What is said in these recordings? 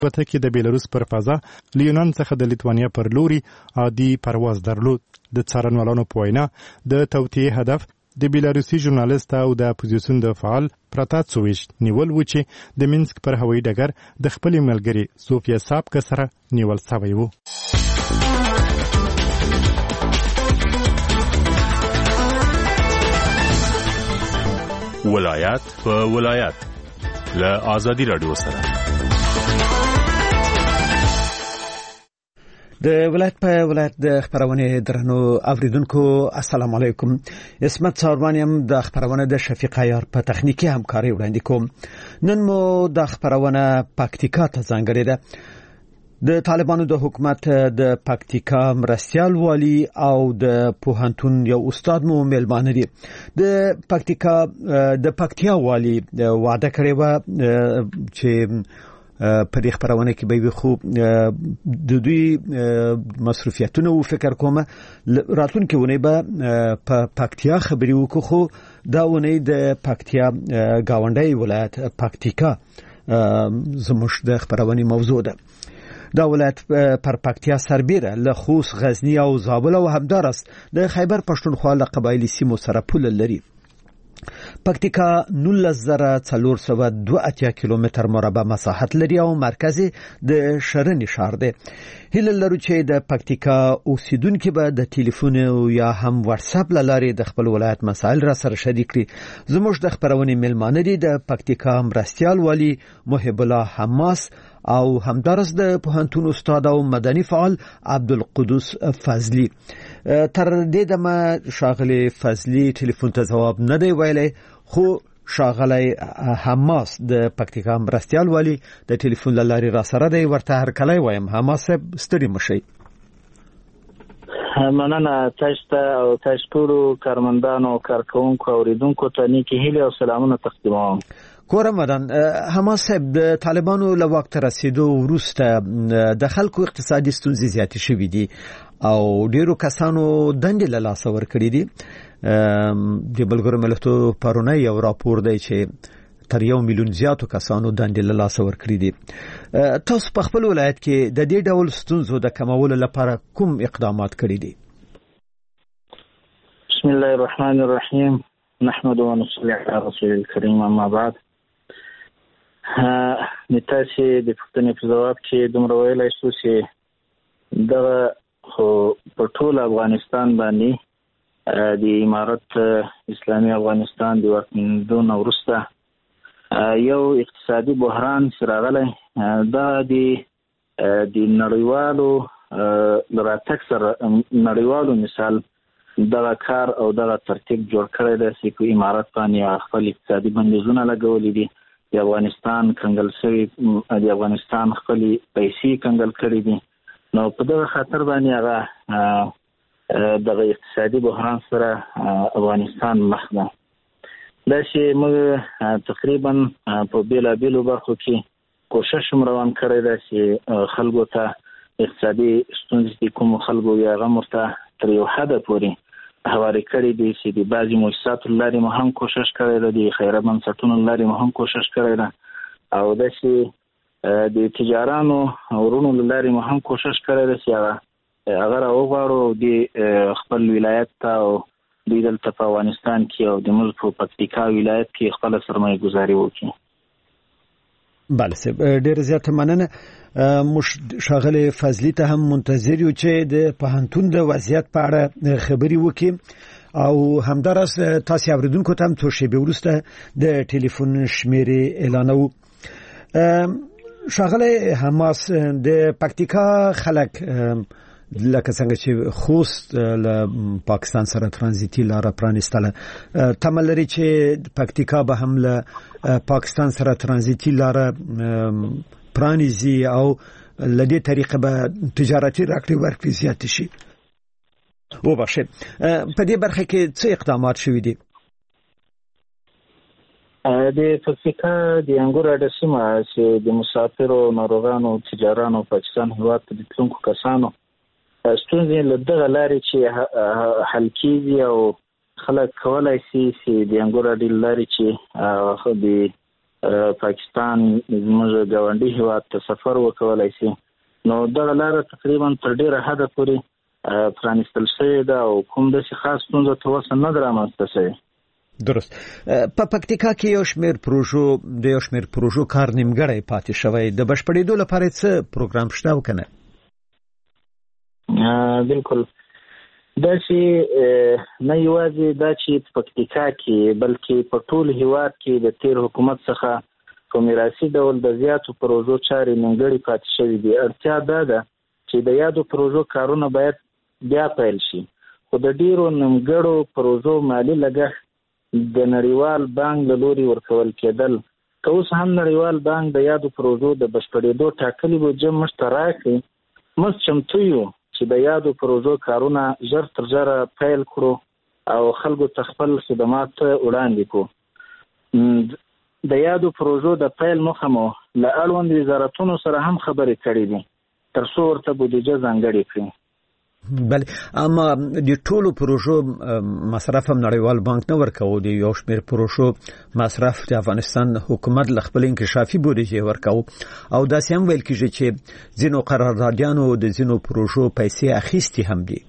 الوتکه کې د بیلاروس پر فضا له یونان څخه د لیتوانیا پر لوري عادي پرواز درلود. د څارنوالانو په وینا د توطئې هدف د بیلاروسي ژورنالیست او د اپوزیسیون د فعال پراتاتسوویچ نیول و چې د مینسک پر هوایي ډګر د خپلې ملګرې سوفیا ساپکا سره نیول شوی و. ولایت په ولایت له آزادی رادیو سره د ولایت په ولایت د خبرونه درنو اوریدونکو السلام علیکم. اسمت څارمانیم د خبرونه د شفیق عیار په تخنیکی همکاري وړاندې کوم. نن مو د خبرونه پکتیکا ته ځانګړې ده. د طالبانو د حکومت د پکتیکا مرستیال والی او د پوهنتون یو استاد مو ملمانه دي. د پکتیا والی وعده کړې و چې په دې خبرونه کې به خو د دوی مصرفیاتونه او فکر کومه راتلونکي ونه به په پکتیا خبري وکړو. خو دا ونه د پکتیا گاونډي ولایت پکتیکا زموږ د خبرونه موضوع ده. دا ولایت پر پکتیا سربیره له خوست، غزنی او زابل او همدارس د خیبر پښتونخوا له قبایلی سیمو سره پوله لري. پکتیکا 19482 کیلومتر مربع مساحت لري او مرکز د شرنی شهر دی. هیله لرو چې د پکتیکا اوسیدونکو به د ټلیفون یا هم واتس اپ لارې د خپل ولایت مسایل را سره شریک کړي. زموږ د خبرونه ملمانه دي د پکتیکا مرستیال والی محب الله حماس او همدارس د پوهنتون استاد او مدني فعال عبدالقدوس فضلی. تر دې دمه شاغلی فضلی ټلیفون ته جواب نه دی ویلی، خو شاغلی حماس د پکتیکا مرستیال والی د ټلیفون لارې را سره دی. ورته هر کله وایم حماس ستړي مشي. مننه تاسو ته او تاسو ټول کارمندانو او کارکونکو اوریدونکو ته نیکی هیله او سلامونه تقدیموم. کورمدان حماس صاحب د طالبانو له وخت رسیدو وروسته د خلکو اقتصادي ستونزې زیاتې شوې دي او ډیرو کسانو دندې له لاسه ورکړې دي. د بلګرو ملتونو پرونه یو راپور دی چې تر 1 میلیون زیاتو کسانو دندې له لاسه ورکړې دي. تاسو په خپل ولایت کې د دې ډول ستونزو د کمولو لپاره کوم اقدامات کړی دي؟ بسم الله الرحمن الرحیم. نحمد و نصلي على رسول الكريم. اما بعد، نتاسي د پښتنې په جواب کې دومره ویلای شو چې دغه خو په ټول افغانستان باندې د امارت اسلامي افغانستان د واکمنېدو نه وروسته یو اقتصادي بحران راغلی. دا د نړیوالو راتګ سره نړیوالو مثال دغه کار او دغه ترتیب جوړ کړی دی چې په امارت باندې خپل اقتصادي بندیزونه لګولي دي. د افغانستان کنګل شوی، د افغانستان خپل پیسې کنګل کړي دي. نو په دغه خاطر باندې هغه دغه اقتصادي بحران سره افغانستان مخ ده. دا چې موږ تقریبا په بیلابیلو برخو کې کوشش روان کړی دی چې خلکو ته اقتصادي ستونزې کوم خلکو یا هغه مرته تر یو حده پورې هواري کړی دي چې د بعضي مؤسساتو لارې مو هم کوشش کړی دی، د خیریه بنسټونو لارې مو هم کوشش کړی دی، او د چې د تجارانو ورونو لارې مو هم کوشش کړی دی چې هغه راوغواړو د خپل ولایت ته او دوی دلته په افغانستان کې او د موږ په پکتیکا ولایت کې خپل سرمایه گذاري وکړي. بله صاحب، ډېر زیاته مننه. شاغلی فضلی ته هم منتظر یو چې د پوهنتون د وضعیت په اړه خبري وکړي او همدارس تاسو اوریدونکو ته هم څو شېبې وروسته د ټلیفون شمیرې اعلانوو. شاغلی حماس، د پکتیکا خلک لکه څنګه چې خوست له پاکستان سره ترانزیتي لار پرانستله، تمه لري چې پکتیکا به هم له پاکستان سره ترانزیتي لار پرانیزي او لدې طریقه به تجارتي راکړې ورکړې زیات شي. وبخښئ، په دې برخه کې څه اقدامات شوي دي؟ د پکتیکا د انګور اډه سیمه چې د مسافرو، ناروغانو، تجارانو، پاکستان هیواد ته د تلونکو کسانو ستونزې له دغه لارې چې حل کېږي او خلک کولی شي چې د انګور اډې لارې چې د پاکستان زموږ ګاونډي هیواد ته سفر وکولای شي. نو دغه لاره تقریبا تر ډیره حده پورې پرانیستل شوې ده او کوم داسې خاص ستونزه تر اوسه نه ده رامنځته شوې. درست. په پکتیکا کې یو شمېر پروژو کار نیمګړی پاتې شوی، د بشپړېدو لپاره څه پروګرام شته او کنه؟ بالکل دا چې نه یوازې دا چې په پکتیکا کې بلکې په ټول هیواد کې د تیر حکومت څخه په میراثي ډول د زیاتو پروژو چارې نیمګړې پاتې شوې دي. اړتیا دا ده چې د یادو پروژو کارونه باید بیا پیل شي، خو د ډیرو نیمګړو پروژو مالي لګښت د نړیوال بانک له لوري ورکول کېدل. که اوس هم نړیوال بانک د یادو پروژو د بشپړېدو ټاکلي بودجه موږ ته راکړي، موږ چمتو یو چې د یادو پروژو کارونه ژر تر ژره پیل کړو او خلکو ته خپل خدمات وړاندې کړو. د یادو پروژو د پیل موخه مو له اړوند وزارتونو سره هم خبرې کړې دي تر څو ورته بودجه ځانګړې کړي. بله، اما د ټولو پروژو مصرف هم نړیوال بانک نه ورکوي. د یو شمېر پروژو مصرف د افغانستان حکومت له خپل انکشافي بودجې ورکوي او داسې هم ویل کېږي چې ځینو قراردادیانو د ځینو پروژو پیسې اخیستې هم دي.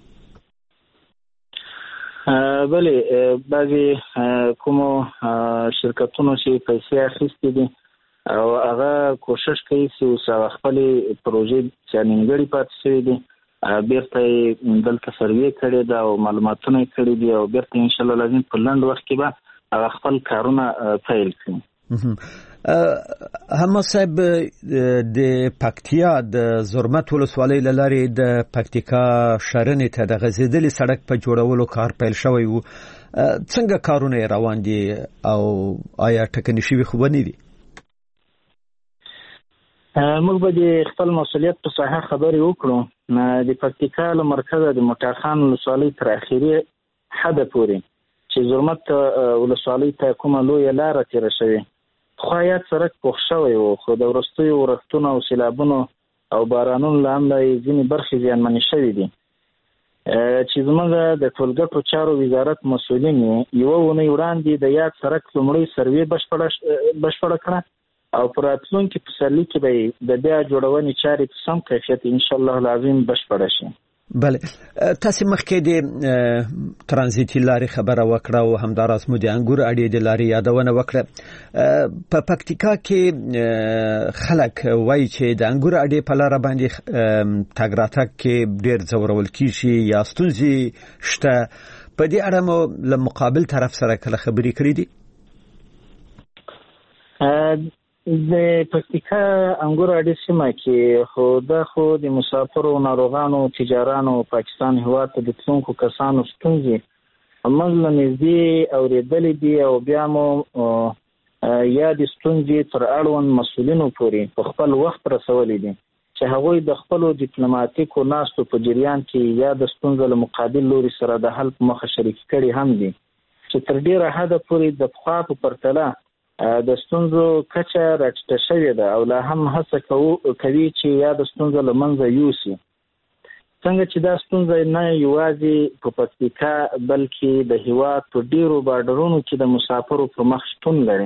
بله، بعضې کومو شرکتونو چې پیسې اخیستې دي او هغه کوشش کوي چې اوس هغه خپلې پروژې چې نیمګړې پاتې شوې دي بیرته دلته سروې کړې ده او معلوماتونه یې کړي دي او بیرته انشاءالله لازم په لنډ وخت کې به هغه خپل کارونه پیل کړي. حماد صاحب، د پکتیا د زرمت ولسوالۍ له لارې د پکتیکا شرنې ته د غځېدلي سړک په جوړولو کار پیل شوی و. څنګه کارونه روان دي او آیا ټکنۍ شوي خو نه دي؟ موږ به د خپل مسؤلیت په ساحه خبرې وکړو. د پکتیکا له مرکزه د موټاخان ولسوالۍ تر اخري حده پورې چې زرمت ولسوالۍ ته کومه لویه لاره تېره شوې، پخوا یاد سړک پوخ شوی و، خو د وروستیو ورښتونو او سیلابونو او بارانونو له امله یې ځینې برخې زیانمنې شوې دي. چې زموږ د ټولګټو چارو وزارت مسؤلین یوه اونۍ وړاندې د یاد سړک لومړۍ سروې بشپړه کړه او پر راتلونکي پسرلي کې به د بیا جوړونې چارې په سم کیفیت انشاءالله العظیم بشپړه شي. بله، تاسې مخکې د ترانزیتي لارې خبره وکړه او همداراز مو د انګور اډې د لارې یادونه وکړه. په پکتیکا کې خلک وایي چې د انګور اډې په لاره باندې تګ راتګ کې ډېر ځورول کېږي یا ستونزې شته. په دې اړه مو له مقابل طرف سره کله خبرې کړې دي؟ د پکتیکا انګور اډې سیمه کې خو د مسافرو، ناروغانو، تجارانو پاکستان هیواد ته د تلونکو کسانو ستونزې موږ له نږدې اورېدلې دي او بیا مو یا د ستونزې تر اړوند مسؤلینو پورې په خپل وخت رسولې دي چې هغوی د خپلو ډیپلوماټیکو ناستو په جریان کې یا د ستونزو له مقابل لوري سره د حل په موخه شریک کړي هم دي چې تر ډیره حده پورې د پخوا په پرتله د ستونزو کچه راټیټه شوې ده او لا هم هڅه کوي چې یا د ستونزو له منځه یوسي. څنګه چې دا ستونزه نه یوازې په پکتیکا بلکې د هیواد په ډیرو بارډرونو کې د مسافرو پر مخ شتون لري.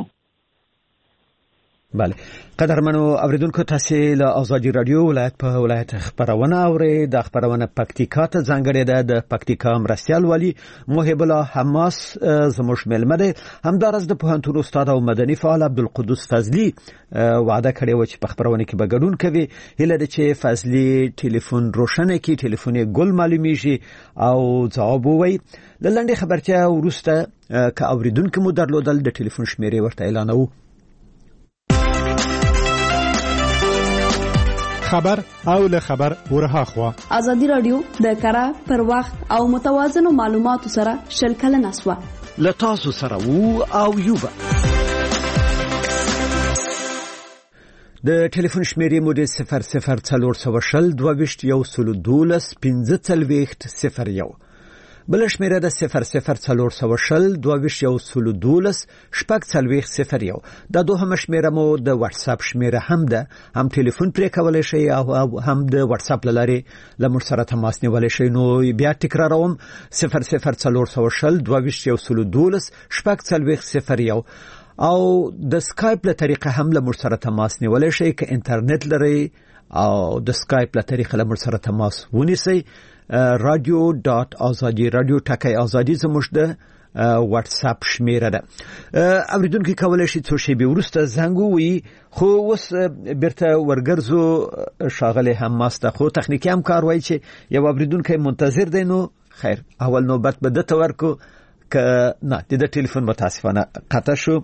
بله، قدرمنو اوریدونکو، تاسې له ازادي رادیو ولایت په ولایت خبرونه اورئ. د خبرونه پکتیکا ته ځانګړې ده. د پکتیکا مرستیال والی محب الله حماس زموږ مېلمه دی. همداراز د پوهنتون استاد او مدني فعال عبدالقدوس فضلي وعده کړې وه چې په خبرونه کې به ګډون کوي. هیله ده چې فضلي ټلیفون روښانه کړي، ټلیفون یې ګل معلومیږي او ځواب ووایي. له لنډې خبرتیا وروسته که اوریدونکي مو درلودل د ټلیفون شمیرې ورته اعلانوو. خبر او له خبر ورها خوا ازادي رادیو د کره پر وخت او متوازن معلوماتو سره شلکل نسوه لتاسو سره وو او یوبا. د ټلیفون شمیرې مو د 0040 22 112 15 01 بل شمیره د 0040 22 112 14 دا دوهم شمیره مو د واتس اپ شمیره هم ده. هم ټلیفون پرې کولای شئ او هم د واتس اپ لاري لمر سره تماس نیولای شئ. نو بیا تکراروم 0040 22 112 14 01 او د سکایپ له طریقه هم له موږ سره تماس نیولای شئ که انټرنیټ لري او د سکایپ له طریقه له موږ سره تماس ونیسئ. radio.azadi radio ټکی ازادي زموږ د واتس اپ شمیره ده. اوریدونکو کولای شي څو شی به ورسته زنګ وي خو وس برته ورګرزو شاغله هم ماسته خو تخنیکی هم کار وای چې یو اوریدونکو منتظر دی. نو خیر اول نوبت به د تورکو ک نه د ټلیفون متاسفانه قطع شو.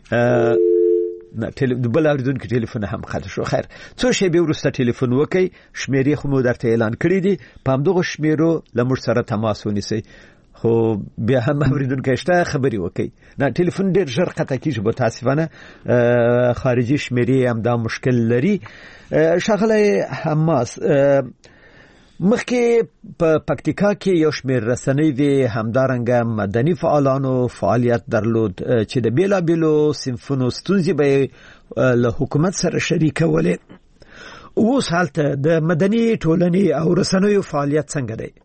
د بل اوریدونکو ټلیفون هم قطع شو. خیر څو شی به ورسته ټلیفون وکي شمیرې خو مو درته اعلان کړی دي په همدغه شمیرو لمر سره تماس ونیسئ. خو بیا هم اوریدونکو شته خبري وکي نه ټلیفون ډیر ژر قطع کیږي متاسفانه خارجي شمیرې هم دا مشکل لري. شغله حماس مخکې په پکتیکا کې یو شمېر رسنۍ دي همدارنګه مدني فعالانو فعالیت درلود چې د بیلابیلو صنفونو ستونزې به له حکومت سره شریکولې. اوس حالت د مدني ټولنې او رسنیو فعالیت څنګه دی؟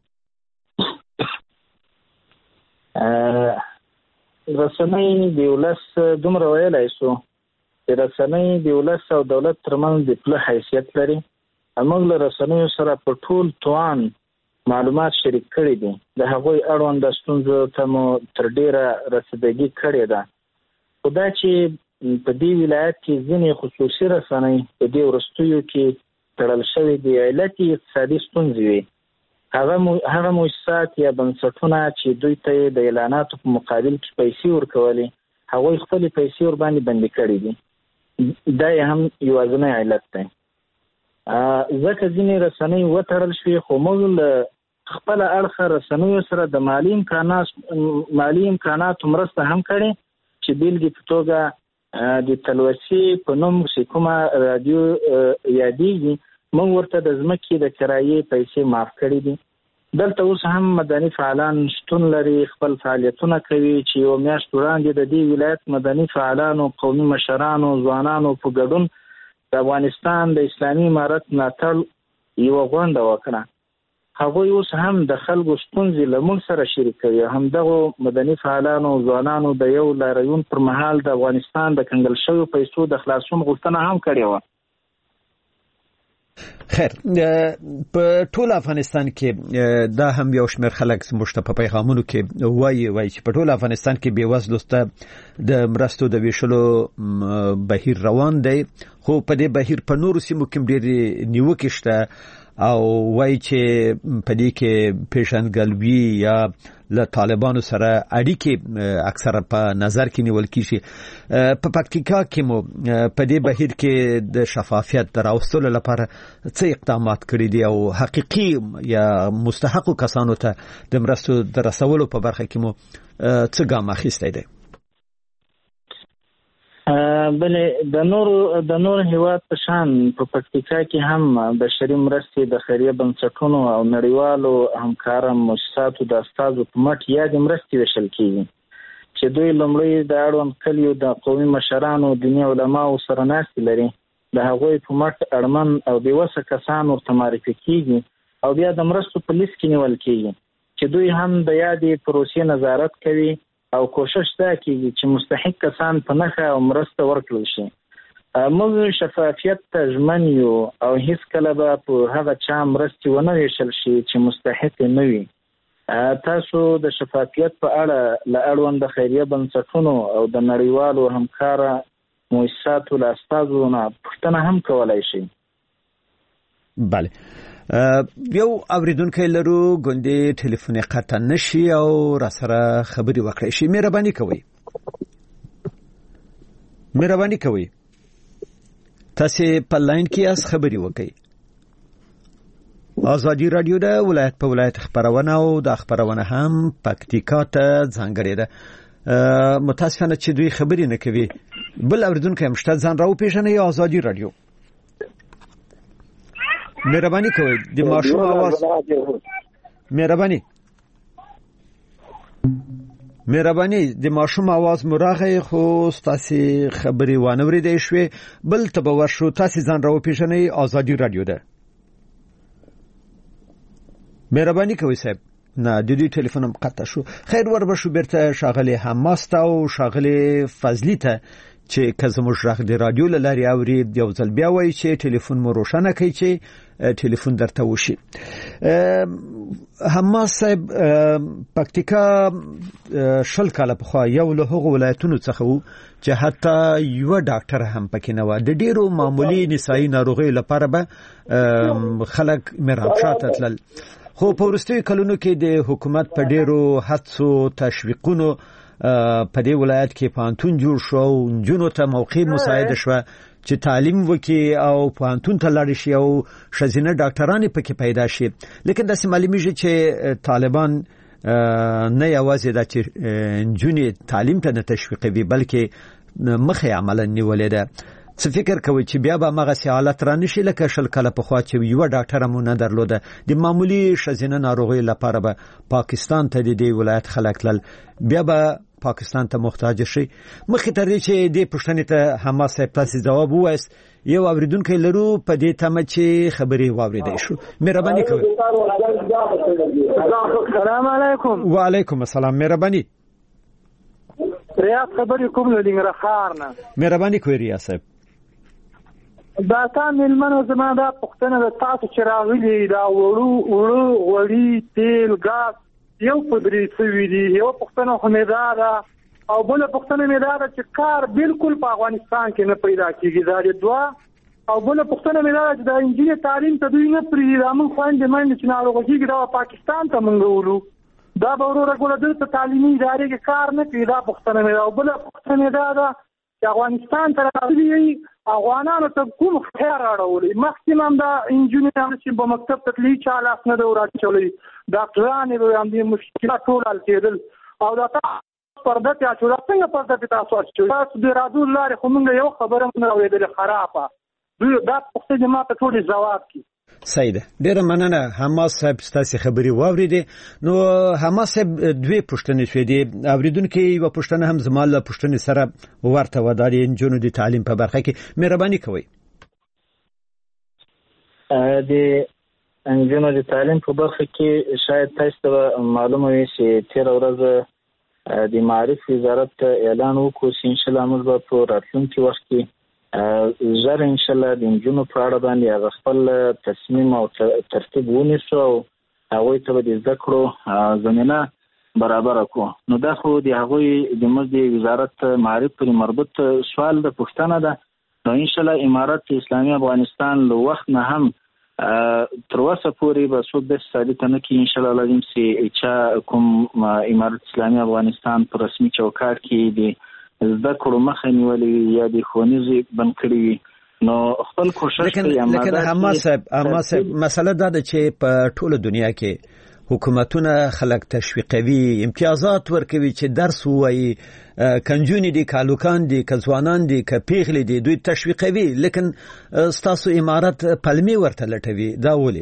رسنۍ د ولس دومره ویلای شو چې رسنۍ د ولس او دولت ترمنځ د پله حیثیت لري. موږ له رسنیو سره په ټول توان معلومات شریک کړي دي. د هغوی اړوند د ستونزو ته مو تر ډیره رسیدګي کړې ده. خو دا چې په دې ولایت کې ځینې خصوصي رسنۍ په دې وروستیو کې تړل شوې دي علت یې اقتصادي ستونزې وي. هغه مؤسسات یا بنسټونه چې دوی ته د اعلاناتو په مقابل کې پیسې ورکولې هغوی خپلې پیسې ورباندې بندي کړې دي. دا یې هم یوازینی علت دی. ځکه ځینې رسنۍ وتړل شوې خو موږ له خپله اړخه رسنیو سره د مالي امکاناتو مرسته هم کړې چې بیلګې په توګه د تلوسې په نوم چې کومه رادیو یادېږي موږ ورته د ځمکې د کرایې پیسې معاف کړې دي. دلته اوس هم مدني فعالان شتون لري خپل فعالیتونه کوي چې یو میاشت وړاندې د دې ولایت مدني فعالانو قومي مشرانو ځوانانو په ګډون د افغانستان د اسلامي امارت ملاتړ یوه غونډه وکړه. هغوی اوس هم د خلکو ستونزې له موږ سره شریکوي. همدغو مدني فعالانو ځوانانو د یو لاریون پر مهال د افغانستان د کنګل شویو پیسو د خلاصون غوښتنه هم کړې وه. خیر په ټول افغانستان کې دا هم یو شمېر خلک زموږ ته په پیغامونو کې وایي چې په ټول افغانستان کې بېوزلو ته د مرستو د ویشلو بهیر روان دی خو په دې بهیر په نورو سیمو کې ډېرې نیوکې شته او وایي چې په دې کې پیژندګلوي یا له طالبانو سره اړیکې اکثره په نظر کې نیول کیږي. په پکتیکا کې مو په دې بهیر کې د شفافیت راوستلو لپاره څه اقدامات کړي دي او حقيقي یا مستحقو کسانو ته د مرستو د رسولو په برخه کې مو څه ګام اخیستی دی؟ بلې د نور هیواد په شان په پکتیکا کې هم بشري مرستې د خیریه بنسټونو او نړیوالو همکاره مؤسساتو د استازو په مټ یادې مرستې ویشل کېږي چې دوی لومړی د اړوند کلیو د قومي مشرانو دیني علماو سره ناستې لري. د هغوی په مټ اړمن او بېوسه کسان ورته معرفي کېږي او بیا د مرستو په لیست کې نیول کېږي چې دوی هم د یادې پروسې نظارت کوي او کوشش دا کېږي چې مستحق کسان په نښه او مرسته ورکړل شي. موږ شفافیت ته ژمن یو او هیڅ کله به په هغه چا مرستې ونه ویشل شي چې مستحق نه وي. تاسو د شفافیت په اړه له اړوند خیریه بنسټونو او د نړیوالو همکاره مؤسساتو له استازو نه پوښتنه هم کولای شئ. بله یو اوریدونکو لرو ګوندې ټلیفون قطع نشي او را سره خبري وکړئ شي. مهرباني کوئ تاسو په لاین کې اس خبري وکړئ. آزادی رادیو د ولایت په ولایت خبرونه او د خبرونه هم پکتیکا ته ځانګړې ده. متاسفانه چې دوی خبري نه کوي. بل اوریدونکو هم شته ځان راو پیژنې آزادی رادیو. مهرباني کوئ د ماشوم आवाज مهرباني د ماشوم आवाज مراغه خو تاسو خبري وانوري دی شوي بل ته ورشو تاسو ځان راو پیژنې آزادی رادیو ده. مهرباني کوئ صاحب نه د دې ټلیفون هم قطع شو. خیر وربشو بیرته شاغلي حماس ته او شاغلي فضلی ته چې کزموږ راغ د رادیو لاري اوري یو ځل بیا وایي چې ټلیفون مو روښانه کوي چې ټلیفون درته وشي. حماس صاحب پکتیکا شل کاله په یو له هغو ولایتونو څخه وو چې حتی یو ډاکټر هم پکې نه و. د ډیرو معمولی نسایي ناروغیو لپاره به خلک مرهب تلل، خو په وروستیو کلونو کې د حکومت په ډیرو هڅو تشویقونو په دې ولایت کې پانتون جوړ شو، نجونو ته موقع مساعده شو چې تعلیم وکي او پانتون ته لاړ شي او شزینه ډاکټران پکې پیدا شي. لیکن د معلومیږي چې طالبان نه یوازې د نجونې تعلیم ته نه تشویقوي بلکې مخې عملا نیولې ده. څه فکر کوي چې بیا به مغه حالت را نشي لکه شل کله په خوا چې یو ډاکټر مو نه درلوده د معمولی شزینه ناروغي لپاره به پاکستان ته د دې ولایت خلک تل بیا به پاکستان ته محتاج شي. مخې ته چې د پښتنې ته حماس پلاس جواب وایس یو اوریدونکو لرو په دې تمه چې خبري واوریدای شو. مهرباني کوئ. السلام علیکم. وعلیکم السلام. مهرباني. ریاض خبرې کوم له ننګرهار نه. مهرباني کوئ ریاض صاحب. دا تا ملمنو زما دا پښتنه د تاسو چې راغلي دا وړو غوړي تیل ګاز یو پدری سوي دي، یو پښتنه خمیداره او بل پښتنه میداره چې کار بالکل په افغانستان کې نه پیدا کیږي. دا دوا او بل پښتنه میداره چې د انجینر تعلیم ته دوی نه پریږي. دا موږ خويندې مې چې ناروغي دا پاکستان ته منغولو دا به ورو ورو د تعلیمي ادارې کې کار نه کوي. دا پښتنه میداره او بل پښتنه میداره چې افغانستان ته راځي افغانانو ته کوم خیر راوړي. مخکې دا انجینران چې په مکتب ته تللی چا لاس نه دی راچولي، ډاکټران یې هم دې مشکلات ټول حل کېدل او دا پرده ته اچول څنګه پرده ته تاسو اچول تاسو د رادیو لارې خو موږ یو خبره نه اورېدلې خرابه دوی دا پښتو جماعت ټول جواب کی. سیده ډیره مننه. حماس صاحب ستاسو خبري واوریدې. نو حماس صاحب دوی پښتنې شوې دي اوریدونکو یو پښتنه هم زماله پښتنې سره ورته وداري انجونو د تعلیم په برخه کې. مهرباني کوئ. د انجونو د تعلیم په برخه کې شاید تاسو ته معلومه وي چې تیر ورځ د معرفت وزارت اعلان وکړ چې ان شاء الله موږ به په راتلونکي وخت کې زر ان شاء الله د انجونو په اړه باندې خپل تصمیم او ترتیب ونیسو او هغه ته د زده کړو زمينه برابر کړو. نو دا خو د هغه د مزد وزارت معرفت پر مربوط سوال د پښتنه ده. نو ان شاء الله امارت اسلامي افغانستان له وخت نه هم تر اوسه پورې به څوک د ثابت نه کی ان شاء الله لازم سي چې کوم امارت اسلامي افغانستان پر رسمي چوکاټ کې د زده کړو مخه نیولې یا د خونیزي بنکړي نو خپل کوشش کوي. لیکن حماس صاحب مسله دا ده چې په ټوله دنیا کې حکومتونه خلک تشویقوي، امتیازات ورکوي چې درس وایي، کنجونی دي، کالوکان دي، کځوانان دي، کپیغلی دي، دوی تشویقوي. لیکن ستاسو امارت پلمي ورته لټوي. دا ولې؟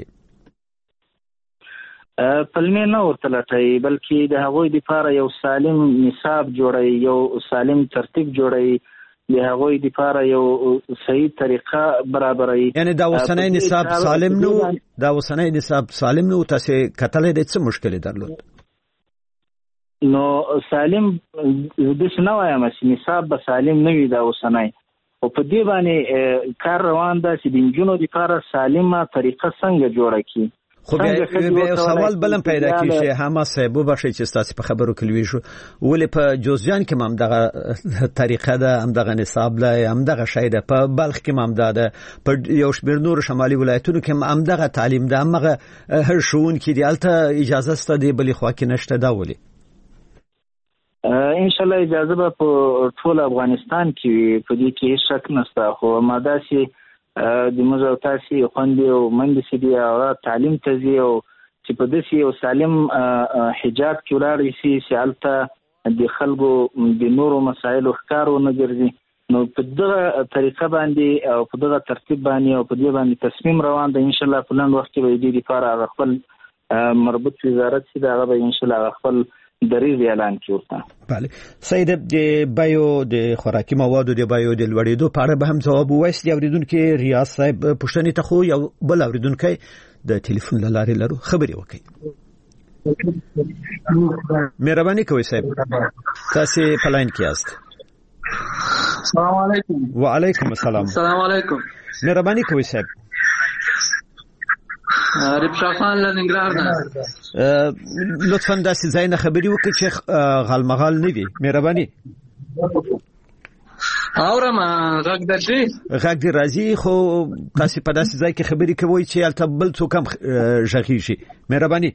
پلمي نه ورته لټوي بلکې د هغوی لپاره یو سالم نصاب جوړوي، یو سالم ترتیب جوړوي، د هغوی لپاره یو صحیح طریقه برابروي. یعنی دا وسنۍ نصاب سالم نو دا وسنۍ نصاب سالم نو تاسو کتلې د څه مشکل درلود؟ نو سالم د څه وایم چې نصاب به سالم نه وي دا وسنۍ او په دې باندې کار روان ده چې د انجونو لپاره سالمه طریقه څنګه جوړه کی. خو بیا سوال بلم پیدا کیږي حماس صاحب وبخښئ چې تاسو په خبرو کې لوي شو ولې په جوزجان کې هم دغه طریقه ده، هم دغه نصاب له هم دغه شی ده، په بلخ کې هم ده، په یو شمېر نور شمالي ولایتونو کې هم دغه تعلیم ده، هغه هر شون کې دی الته اجازه ست دی بلې خوا کې نشته. دا ولې؟ ان شاء الله اجازه به په ټول افغانستان کې په دې کې شک نشته. خو ماده سي د موږ تاسو خوندې او منډې سي دی او تعلیم تزي او چې په دې یو سالم حجاب کې ولاړ شي سالته د خلکو د نورو مسایلو ښکارونه ګرځي. نو په دغه طریقه باندې او په دغه ترتیب باندې او په دې باندې تصمیم روان ده. ان شاء الله په نن وخت کې به دې لپاره خپل مربوط وزارت سي دا به ان شاء الله خپل دریز اعلان کیورته. بله سید د بایو د خوراکي موادو د بایو د لوړېدو په اړه به هم جواب وایي. اوریدونکو ریاض صاحب پښتنې ته خو یو بل اوریدونکو د ټلیفون لارې لرو خبري وکړي. مهرباني کوئ صاحب تاسو په لاین کې یاست. السلام علیکم. وعلیکم السلام. السلام علیکم. مهرباني کوئ صاحب. ربشا خان لنګرهار نه. لطفا داسې ځای نه خبرې وکړئ چې غالمغال نه وي. مهرباني. اورم غږ درځي. غږ دې راځي خو تاسو په داسې ځای کې خبرې کوئ چې هلته بل څوک هم غږیږي. مهرباني.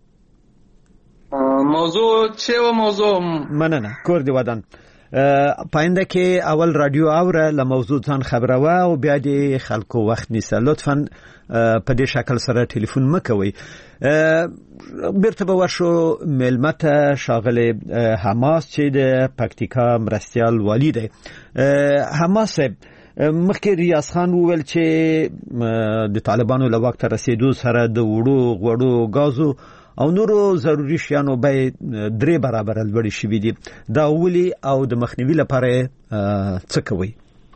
موضوع چې و موضوع مننه. کور دی ودان. پاینده کې اول رادیو اوره له موضوع ځان خبروا او بیا د خلکو وخت نیسه. لطفا په دې شکل سره ټلیفون مکوئ. بیرته به ورشو ملمته شاغل حماس چې د پکتیکا مرستیال والی دی. حماس مخکې ریاض خان وویل چې د طالبانو له واک ته رسیدو سره د وړو غوړو غازو او نورو ضروري شیانو به 3 برابر لوړ شي دي. دا ولي او د مخنیوي لپاره څه کوي؟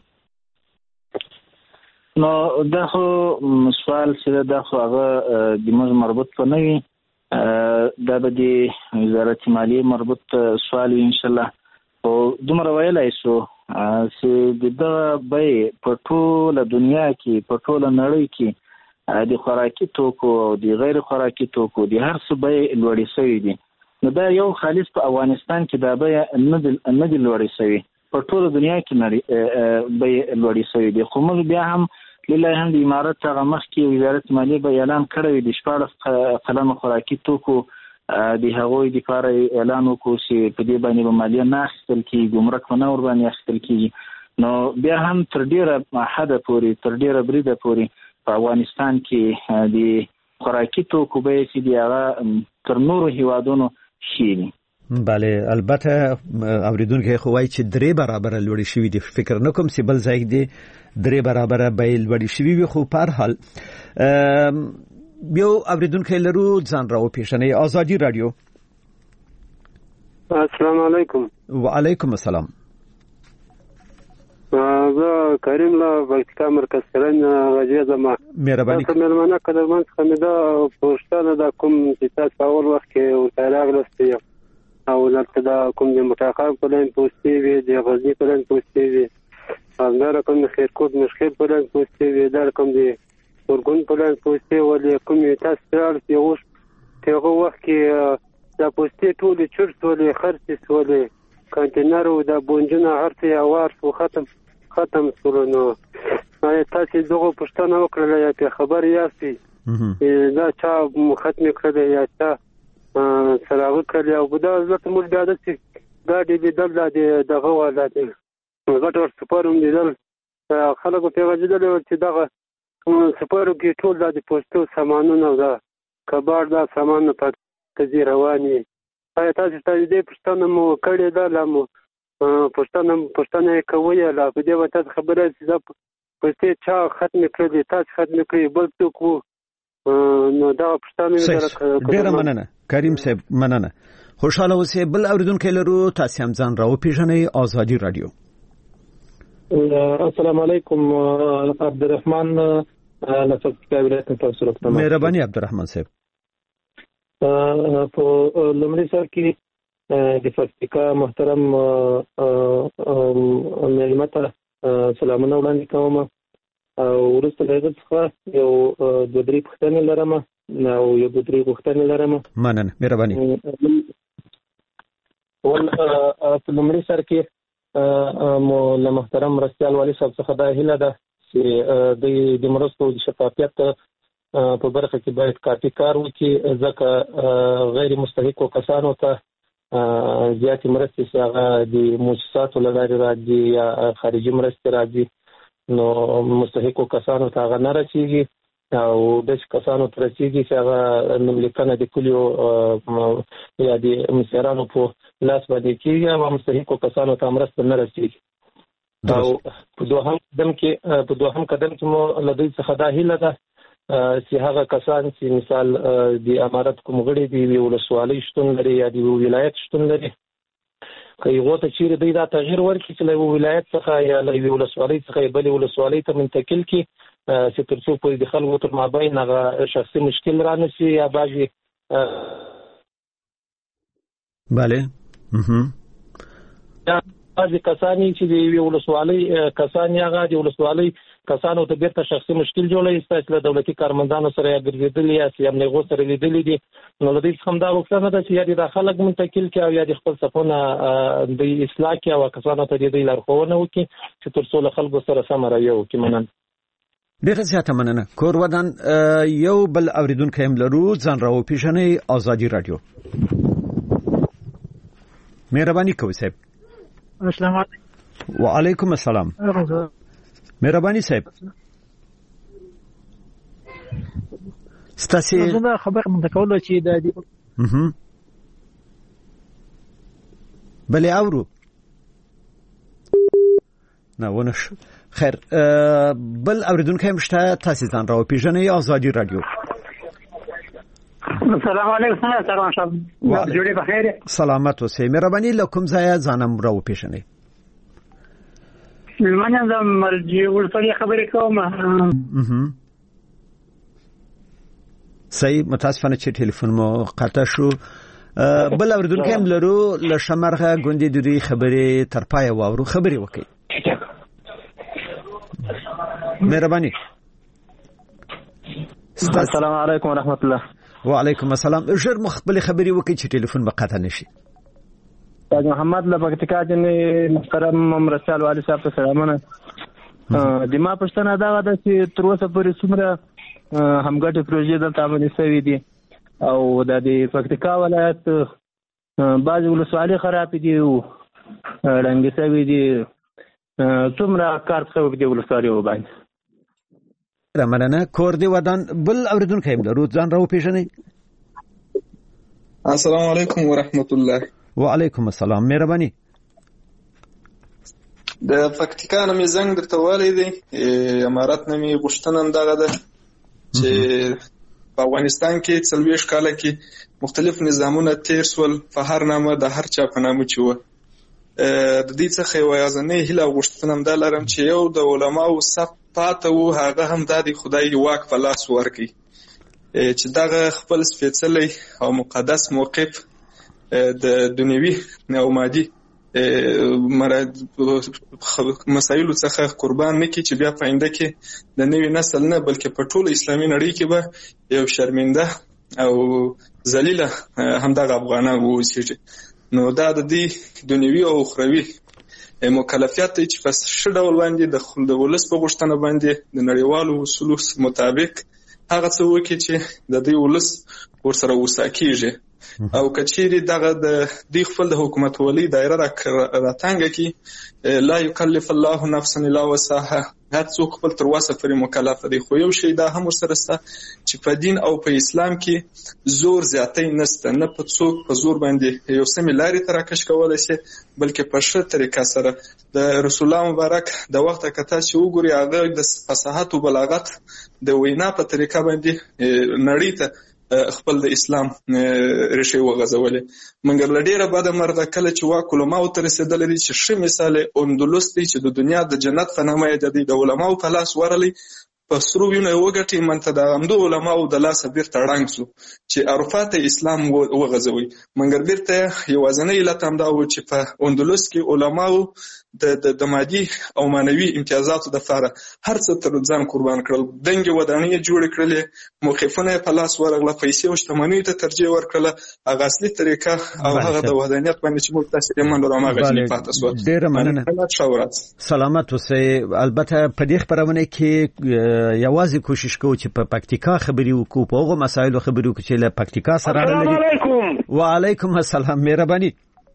نو دا خو سوال چې دا خو هغه د موږ مربوط نه وي، دا به د وزارت مالیه مربوط سوال وي ان شاء الله. او دومره ویلای شو چې د به په ټوله دنیا کې په ټوله نړۍ کې د خوراکي توکو او د غیر خوراکي توکو د هر څه به لوړې شوې دي. نو دا یو خالص په افغانستان کې دا به نه دی لوړې شوې، په ټوله دنیا کې به لوړې شوې دي. خو موږ بیا هم لله هم د امارت هغه مخکې وزارت مالیه به اعلان کړی د 14 قلم خوراکي توکو د هغوی د لپاره اعلان وکړو چې په دې باندې به مالیه نه اخیستل کېږي، ګمرک به نه ور باندې اخیستل کېږي. نو بیا هم تر ډېره حده پورې تر ډېره بریده پورې په افغانستان کې د خوراکي توکو بیې چې دي هغه تر نورو هیوادونو ښې دي. بله البته اوریدونکو خو وایي چې 3 برابر لوړې شوې دي. فکر نه کوم چې بل ځای دی 3 برابر بیې لوړې شوې وي. خو په هر حال یو اوریدونکو لرو ځان راو پیښنې آزادي رادیو. السلام علیکم. وعلیکم السلام. زه کریم له پکتیکا مرکز سرن غږی زما. مهرباني. تاسو مېلمانه قدرمن څخه مې دا پوښتنه د کوم چې تاسو اول وخت کې ورته راغلئ او لکه دا کوم د متقام پلان پوسټي وي د غزنی پلان پوسټي وي او دا کوم خیرکوټ مشخص پلان پوسټي وي دا کوم د ورګون پلان پوسټي ولې کوم تاسو راځي اوس هغه وخت کې دا پوسټي ټول چرت ولې خرڅ ولې کانټینر او د بونجنه هرڅه اوار سو ختم شول. نو تاسو دغه پښتنه وکړه یا په خبر یاستئ دا چا ختم کړل یا چا سراغ کړل او بدا زړه موږ د عادت ګاډي لیدل دغه ولادت غټور سپاروم لیدل خلکو په وجه چې دغه سپارو کې ټول د پوسټو سامانونه دا کبار دا سامان په تزي رواني. تاسو دې پښتنه مو کړی دا لمو پښتنه کوي لا په دې وته خبره چې دا پښتې چا ختم کړی تاسو ختم کړی بل څوک نو دا پښتنه ډیر مننه کریم صاحب مننه. خوشاله اوسئ. بل اوریدونکو لرو تاسو هم ځان راو پیژنئ آزادي رادیو. السلام علیکم. عبدالرحمن لفظ ولایت تاسو راته مهرباني عبدالرحمن صاحب. په لمړي سر کې د پکتیکا محترم ملمته سلامونه وړاندې کوم او وروسته له دې څخه یو 2-3 پوښتنې لرم او یو 2-3 پوښتنې لرم. مننه مهرباني. ول په لمړي سر کې مو له محترم مرستیال والی صاحب څخه دا هیله ده چې د مرستو د شفافیت په برخه کې باید کافي کار وکړي ځکه غیر مستحقو کسانو ته زیاتې مرستې چې هغه د مؤسساتو له لارې راځي یا خارجي مرستې راځي نو مستحقو کسانو ته هغه نه رسیږي او داسې کسانو ته رسیږي چې هغه نوملیکنه د کلیو یا د مشرانو په لاس باندې کېږي او مستحقو کسانو ته مرسته نه رسیږي. او په دوهم قدم کې مو له دوی څخه دا هیله ده چې هغه کسان چې مثال د امارت کوم غړي دی ولسوالۍ شتون لري یا د ولایت شتون لري که یو ته چیرې دوی دا تغییر ورکړي چې له ولایت څخه یا له ولسوالۍ څخه بلې ولسوالۍ ته منتقل کړي چې ترڅو په د خلکو تر مابین هغه شخصي مشکل را نشي یا بعضې bale بعضې کسانی چې د ولسوالۍ کسان هغه د ولسوالۍ کسانو ته بیرته شخصي مشکل جوړوي ستاسو له دولتي کارمندانو سره یا ګرځېدلي یا سیامنیغو سره لیدلي دي نو د دې څخه هم دا غوښتنه ده چې یا د خلک منتقل کړي او یا د خپل صفونه د اصلاح کړي او کسانو ته د دې لارښوونه وکړي چې تر څو له خلکو سره سمه رویه وکړي. مننه. ډېره زیاته مننه. کور ودان یو بل اوریدونکی هم لرو. ځان راوپېژنئ. ازادي راډیو. مهرباني کوئ صاحب. السلام علیکم. وعلیکم السلام. مهرباني صاحب. ستاسو زه خبر مونږ کولو چې د بلې اورو نه ونش. خیر بل اوریدونکی هم شته. تاسو ځان راوپېژنئ. ازادي راډیو. السلام علیکم. سلام شب جوړې بخیر. سلامت اوسئ. مهرباني له کوم ځای ځانم راوپېژنئ. ملمانه د مرجع ولسوالۍ خبرې کوم. صحیح. متاسفانه چې ټلیفون مو قطع شو. بل اوریدونکی هم لرو. له شمرغه ګوندې د دې خبرې تر پای واورو. خبرې وکړئ. مهرباني. السلام علیکم ورحمت الله. وعلیکم السلام. ژر مخبل خبرې وکړئ چې ټلیفون به قطع نشي. تاج محمد له پکتیکا جنې محترم مرسال والي صاحب ته سلامونه. د ما پښتنه دا ده چې تر اوسه پورې څومره همګټې پروژې دلته عملي شوي دي او د پکتیکا ولایت بعضې ولسوالۍ خرابې دي او ړنګې شوي دي. څومره کار شوی دی ولسوالیو باندې. مننه. کور دی ودان. بل اوریدونکی هم لرو. ځان راوپېژنئ. السلام علیکم ورحمت الله. وعلیکم السلام. مهرباني. د پکتیکا نومې زنګ درته والی دی. امارت نومې غوښتنه هم دغه ده چې په افغانستان کې 40 کاله کې مختلف نظامونه تیر سول په هر نامه د هر چا په نامه چې وه. د دې څخه یوازینۍ هیله او غوښتنه هم دا لرم چې یو د علماو صف پاته وو هغه هم د خدای واک په لاس ورکړي چې دغه خپل سپېڅلی او مقدس موقف د دنیوي او مادي مسایلو څخه قربان نه کړي چې بیا په آینده کې د نوي نسل نه بلکې په ټوله اسلامي نړۍ کې به یو شرمنده او ذلیله همدغه افغانان واوسېږي. نو دا د دې دنیوي او اخروي مکلفیت دی چې په ښه ډول باندې د ولس په غوښتنه باندې د نړیوالو اصولو مطابق هغه څه وکړي چې د دې ولس ورسره وسا کېږي. او کچېرې دغه د دې خپل د حکومت ولي دایره راتنګه کې لا یکلف الله نفسا الا وسعها. هر څوک خپل تر وسه پورې مکلف دی. خو یو شی دا هم ورسره شته چې په دین او په اسلام کې زور زیاتی نشته. نه په څوک په زور باندې یو سمې لارې ته راکش کولی شي بلکې په ښه طریقه سره د رسول الله مبارک د وخته که تاسو وګورئ هغه د فصاحت او بلاغت د وینا په طریقه باندې نړۍ ته خپل د اسلام ریښې وغځولې. مګر له ډېره بده مرغه کله چې واک علماو ته رسېدلی دی چې ښه مثال اندلس دی چې د دنیا د جنت په نامه یې د علماو په لاس ورغلی په سرو وینو یې وګټي. منته د همدو علماو د لاسه بیرته ړنګ سو چې عرفات اسلام وغځوي. مګر بیرته یوازینۍ علت همدا و چې په اندلس کې علماو د مادي او معنوي امتیازاتو دپاره هر څه تر ځان قربان کړل. دنګې ودانۍ جوړې کړلې، موقفونه یې په لاس ورغله، پیسې او شتمنیو ته ترجیح ورکړله. هغه اصلي طریقه او هغه د وحدانیت باندې چې موږ تاسې یې منلو هماغه جنې پاتې سوه. ډېره مننه. سلامت اوسئ. البته په دې خپرونه کې یوازې کوشش کوو چې په پکتیکا خبرې وکړو، په هغو مسایلو خبرې وکړو چې له پکتیکا سره اړه لري. وعلیکم السلام. مهرباني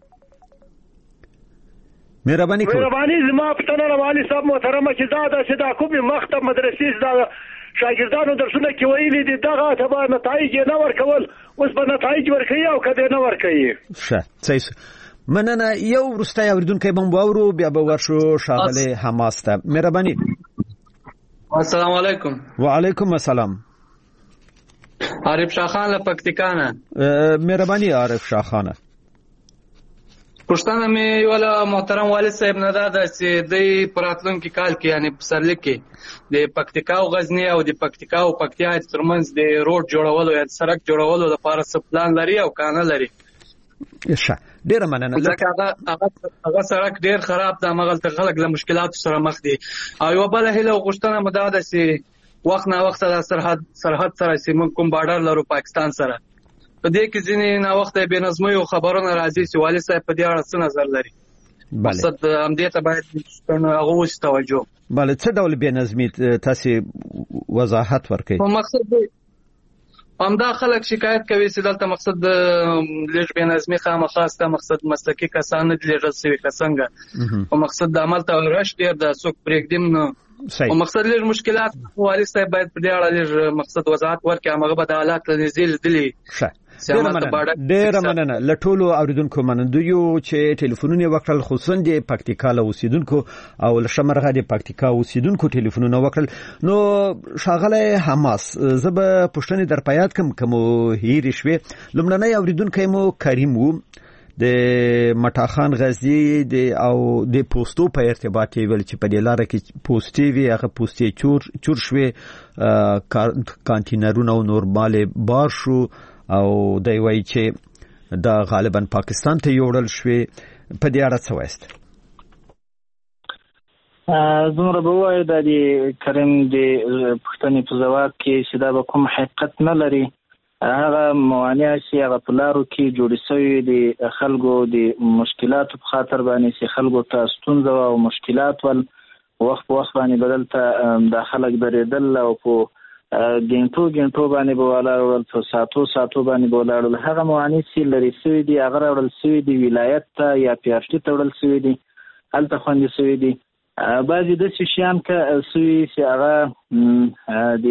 زما پښتنه والي صاحب محترمه چې دا کومې مکتب مدرسې دا شاګردانو درسونه کې ویلي دي دغه تبع نتایج نه ورکول، اوس به نتایج ورکوي او کده نه ورکوي. ښه صحیح. مننه. یو وروستی اوریدونکی به واورو بیا به ورشو ښاغلی حماس ته. مهرباني. السلام علیکم. وعلیکم السلام. عارف شاه خان له پکتیکا نه. مهرباني عارف شاه خان. پښتنه مې ولا محترم والد صاحب نه دا چې د پراتلونکو کال کې یعنی په سرلیک کې د پکتیکا او غزنی او د پکتیکا او پکتیا ترمنځ د روډ جوړولو یا سړک جوړولو لپاره څه پلان لري او کانه لري؟ ډیره مننه. هغه سړک ډیر خراب ده، مغلطه خلک له مشکلات سره مخ دي. او یو بل هله غوښتنه مده ده چې وخت نه وخت د سرحد سره سیمه کوم بارډر لرو پاکستان سره، په دې کې ځینې نه وخت به نظمي او خبرونه راځي چې والي صاحب په دې اړه څه نظر لري؟ مقصد همدې ته باید هغه وس توجه. بله، څه ډول بې نظمي تاسو وضاحت ورکړئ؟ په مقصد همدا خلک شکایت کوي چې دلته مقصد لږ بې نظمي خامخاسته مقصد مسلکي کسان نه لږ سوي کسانګه په مقصد د عمل ته ورش ډیر د څوک پرېږدم نو او مقصد لږ مشکلات والي صاحب باید په دې اړه لږ مقصد وضاحت ورکړي، هغه به د حالات له نزل دلی. ډیره مننه. له ټولو اوریدونکو منندویو چې ټلیفونونه وکړل، خصوصا د پکتیکا له اوسیدونکو او له شمرغه د پکتیکا اوسیدونکو ټلیفونونه وکړل. نو شاغله حماس زب پښتنې در پیاد کوم هیر شوي. لمړنۍ اوریدونکو مو کریم وو د مټاخان غزي او د پوسټو په ارتباط ویل چې په دې لار کې پوسټي وی هغه پوسټي چور شوي، کانټینرونه او نورمال بار شو او دی وایي چې دا غالبا پاکستان ته یوړل شوي. په دې اړه څه وایست؟ زموږ به وایي دا د کریم د پښتنې په ځواب کې چې دا به کوم حقیقت نه لري. هغه موانع چې هغه په لارو کې جوړې شوي د خلکو د مشکلاتو په خاطر باندې چې خلکو ته ستونزه او مشکلات ول وخت په وخت باندې بدل ته د خلک درېدل او په ګنټو باندې به ولاړل، په ساتو باندې به ولاړل. هغه موانع چې لري شوي دي هغه راوړل شوي دي ولایت ته یا پیاشتي ته وړل شوي دي، هلته خوندي شوي دي. بعضې داسې شیان که شوي چې هغه د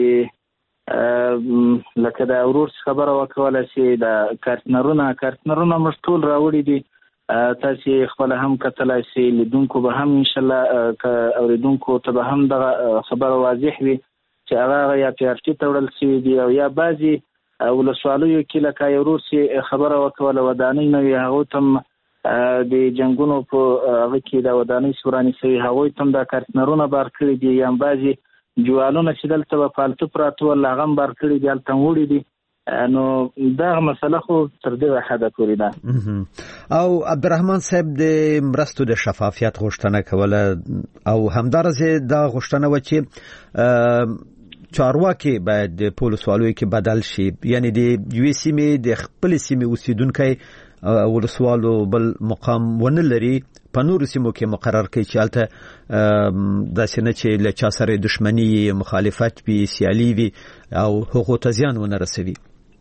لکه د ورور خبره وکوله چې د کارتنرونه موږ ټول راوړي دي. تاسو خپل هم کتلای شئ، لیدونکو به هم ان شاء الله اوریدونکو ته به هم د خبره واضح وي چې هغه یا پیارټي ته وړل شوي دي او یا بعضې ولسوالیو کې لکه یو ورور چې خبره وکوله ودانۍ نه وي، هغوی ته هم د جنګونو په هغه کې د ودانۍ سوراني شوي، هغوی ته هم دا کارتنرونه بار کړي دي. یا بعضې جوالونه چې دلته به فالتو پراته ول هغه هم بار کړي دي، هلته هم وړي دي. نو دا مسله خو تر دې حده پورې ده. او عبدالرحمن صاحب د مرستو د شفافیت غوښتنه کوله او همدارسه دا غوښتنه و چې چارواکي باید د پولیسوالو کې بدل شي، یعنی د یو سیمې د خپل سیمې اوسیدونکو ولسوالو بل مقام ونه لري، په نورو سیمو کې مقرر کړي چې هلته داسې نه چې له چا سره دښمني مخالفت وي، سیالي وي او حقوق ته زیان ونه رسوي.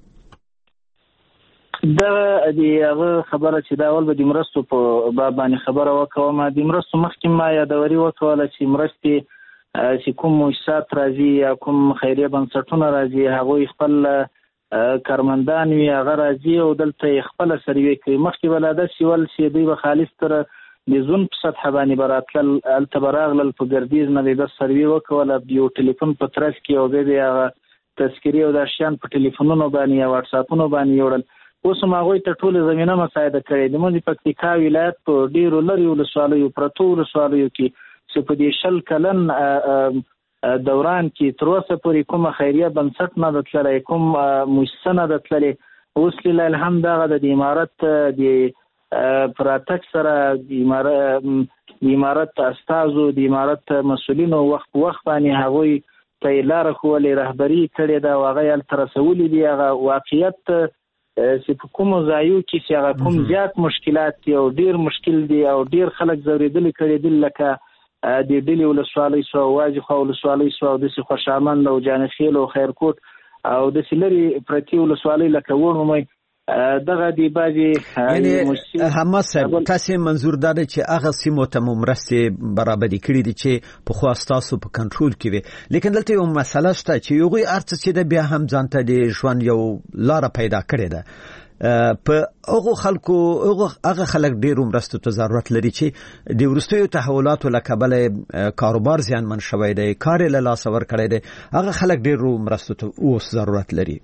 دا د هغه خبره چې دا اول به د مرستو په باب باندې خبره وکوم. د مرستو مخکې ما یادوري وکوله چې مرستې چې کوم مؤسسات راځي یا کوم خیریه بنسټونه راځي هغوی خپل کارمندان وي، هغه راځي او دلته خپل سروې کوي. مخکې به لا داسې ول چې دوی به خالص تر د زون په سطح باندې به راتلل، هلته به راغلل په ګردیز نه به بس سروې وکوله، یو ټلیفون په ترڅ کې او بیا به هغه تذکرې او دا شیان په ټلیفونونو باندې یا واټساپونو باندې یوړل. اوس هم هغوی ته ټوله زمینه مساعده کړې. زموږ د پکتیکا ولایت په ډېرو لرې ولسوالیو پرتو ولسوالیو کې چې په دې 20 کلن دوران کې تر اوسه پورې کومه خیریه بنسټ نه ده تللی، کوم مؤسسه نه ده تللی. اوس لله الحمد هغه د امارت د پراتک سره د امارت استازو د امارت مسؤلینو وخت باندې هغوی ته لاره ښوولې، رهبري کړې ده او هغه یې هلته رسولي دي. هغه واقعیت چې په کومو ځایو کې چې هغه کوم زیات مشکلات دي او ډېر مشکل دي او ډېر خلک ځورېدلي کړېدلي لکه د ډلې ولسوالۍ سوه، واجې خوا ولسوالۍ سوه او داسې خوشامند او جانخیل او خیرکوټ او داسې لرې پرتې ولسوالۍ لکه وړومی دغه دی بعضې حماس صاحب تاسې منظور دا دی چې هغه سیمو ته مو مرستې برابرې کړي دي چې پخوا ستاسو په کنټرول کې وي، لیکن دلته یو مسله شته چې هغوی هر څه چې ده بیا هم ځان ته د ژوند یو لاره پیدا کړې ده. په هغو خلکو هغه خلک ډېرو مرستو ته ضرورت لري چې د وروستیو تحولاتو له کبله کاروبار زیانمن شوی دی، کار یې له لاسه ورکړی دی، هغه خلک ډېرو مرستو ته اوس ضرورت لري.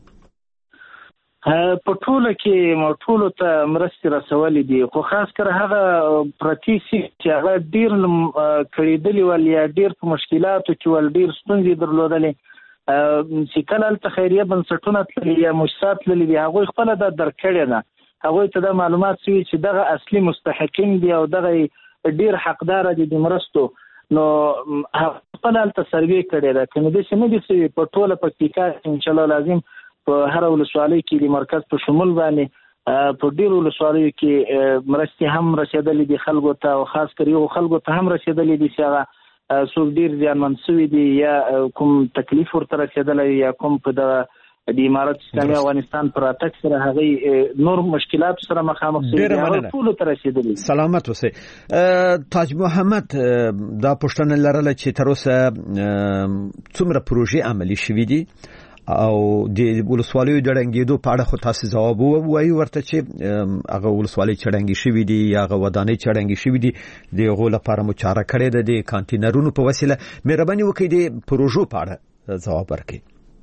په ټوله کې ټولو ته مرستې رسولې دي، خو خاص کر هغه پرتې چې هغه ډېر کړېدلي ول یا ډېر په مشکلاتو کې ول، ډېر ستونزې درلودلې چې کله هلته خیریه بنسټونه تللي یا مؤسسات تللي دي هغوی خپله دا درک کړې ده هغه ته د معلومات سوي چې دغه اصلي مستحقین دي او دغه ډیر حقدار دي د مرستو نو خپل الته سروي کړی دا کنه د سیمه دي چې په ټوله پکتیکا ان شاء الله لازم په هر ولسوالۍ کې د مرکز په شمول باندې په ډیرو ولسوالیو کې مرستې هم رسیدلې دي خلکو ته او خاص کر یو خلکو ته هم رسیدلې دي چې هغه څوک ډیر زیانمن شوي دي یا کوم تکلیف ورته رسیدلی یا کوم په د امارت اسلامي افغانستان پر اتک سره هغه نور مشکلات سره مخامخ شوي دي هغه ټول ته رسیدلي. سلامت اوسئ. تاج محمد دا پوښتنه لرله چې تر اوسه څومره پروژې عملي شوي دي او د ولسوالیو د ړنګېدو په اړه خو تاسو ځواب وایي ورته چې هغه ولسوالۍ چې ړنګې شوي دي یا هغه ودانۍ چې ړنګې شوي دي د هغو لپاره مو چاره کړې ده د کانتینرونو په وسیله. مهرباني وکړئ د پروژو په اړه ځواب ورکړئ.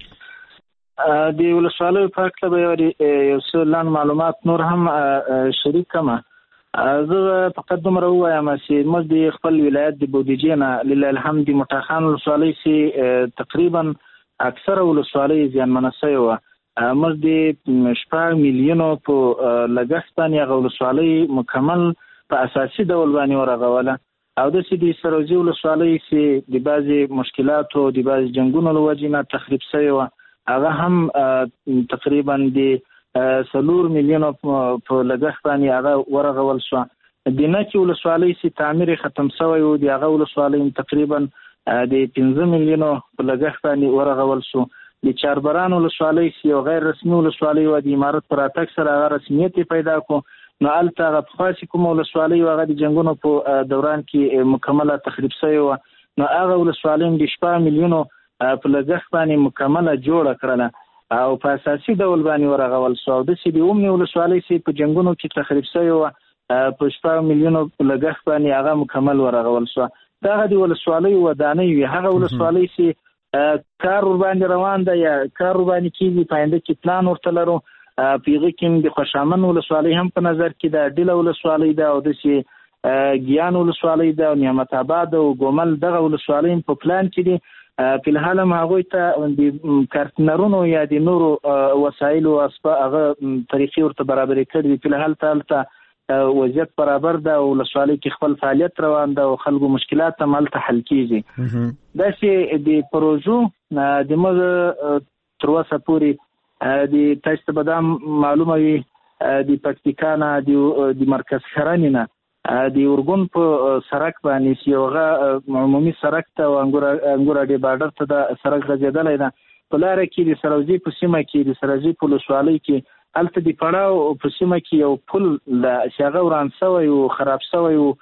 د ولسوالیو په اړه به یو څه لاندې معلومات نور هم شریک کړم. زه فقط دومره ووایم چې موږ د خپل ولایت د بودیجې نه لله الحمد د مټاخان ولسوالۍ چې تقریبا اکثر ولسوالۍ زیانمنه شوې وه. موږ د 6 میلیونو په لګښت باندې هغه ولسوالۍ مکمل په اساسي ډول باندې ورغوله او داسې د سروزي ولسوالۍ چې د بعضې مشکلاتو د بعضې جنګونو له وجې نه تخریب شوې وه هغه هم تقریبا د 4 میلیونو په لګښت باندې هغه ورغول شوه. د نکې ولسوالۍ چې تعمیر ختم شوی و د هغه ولسوالۍ تقریبا د 15 میلیونو په لګښت باندې ورغول شو. د چاربران ولسوالۍ چې یو غیر رسمي ولسوالۍ و د امارت پر اتک سره هغه رسمیت پیدا کو نو هلته هغه پخوا کوم ولسوالۍ و هغه د جنګونو په دوران کې مکمله تخریب شوې وه نو هغه ولسوالۍ د 6 میلیونو په لګښت باندې مکمله جوړه کړله او په اساسي ډول باندې ورغول شو. او داسې د اومنې ولسوالۍ چې په جنګونو کې تخریب شوې وه په 6 میلیونو په لګښت باندې هغه مکمل ورغول شو. دغه د ولسوالۍ ودانۍ وي هغه ولسوالۍ چې کار ور باندې روان ده یا کار ور باندې کېږي په آینده کې پلان ورته لرو. په هغه کې د خوشامن ولسوالۍ هم په نظر کې ده، ډیله ولسوالۍ ده او داسې ګیان ولسوالۍ ده او نعمت آباد او ګومل دغه ولسوالۍ په پلان کې دي. په الحال هم هغوی ته د کارتنرونو یا د نورو وسایلو هغه طریقې ورته برابرې کړي دي. په الحال ته وضعیت برابر ده او ولسوالۍ کې خپل فعالیت روان ده او خلکو مشکلات هم هلته حل کېږي. داسې د پروژو د موږ تر اوسه پورې د تاسو ته به دا معلومه وي د پکتیکا نه د مرکز خرنې نه د ارګون په سرک باندې چې هغه عمومي سرک ته او انګور اډې بارډر ته د سرک غځېدلی ده په لاره کې د سروزي په سیمه کې د سروزي په ولسوالۍ کې هلته د پړاو په سیمه کې یو پل چې هغه وران شوی و خراب شوی و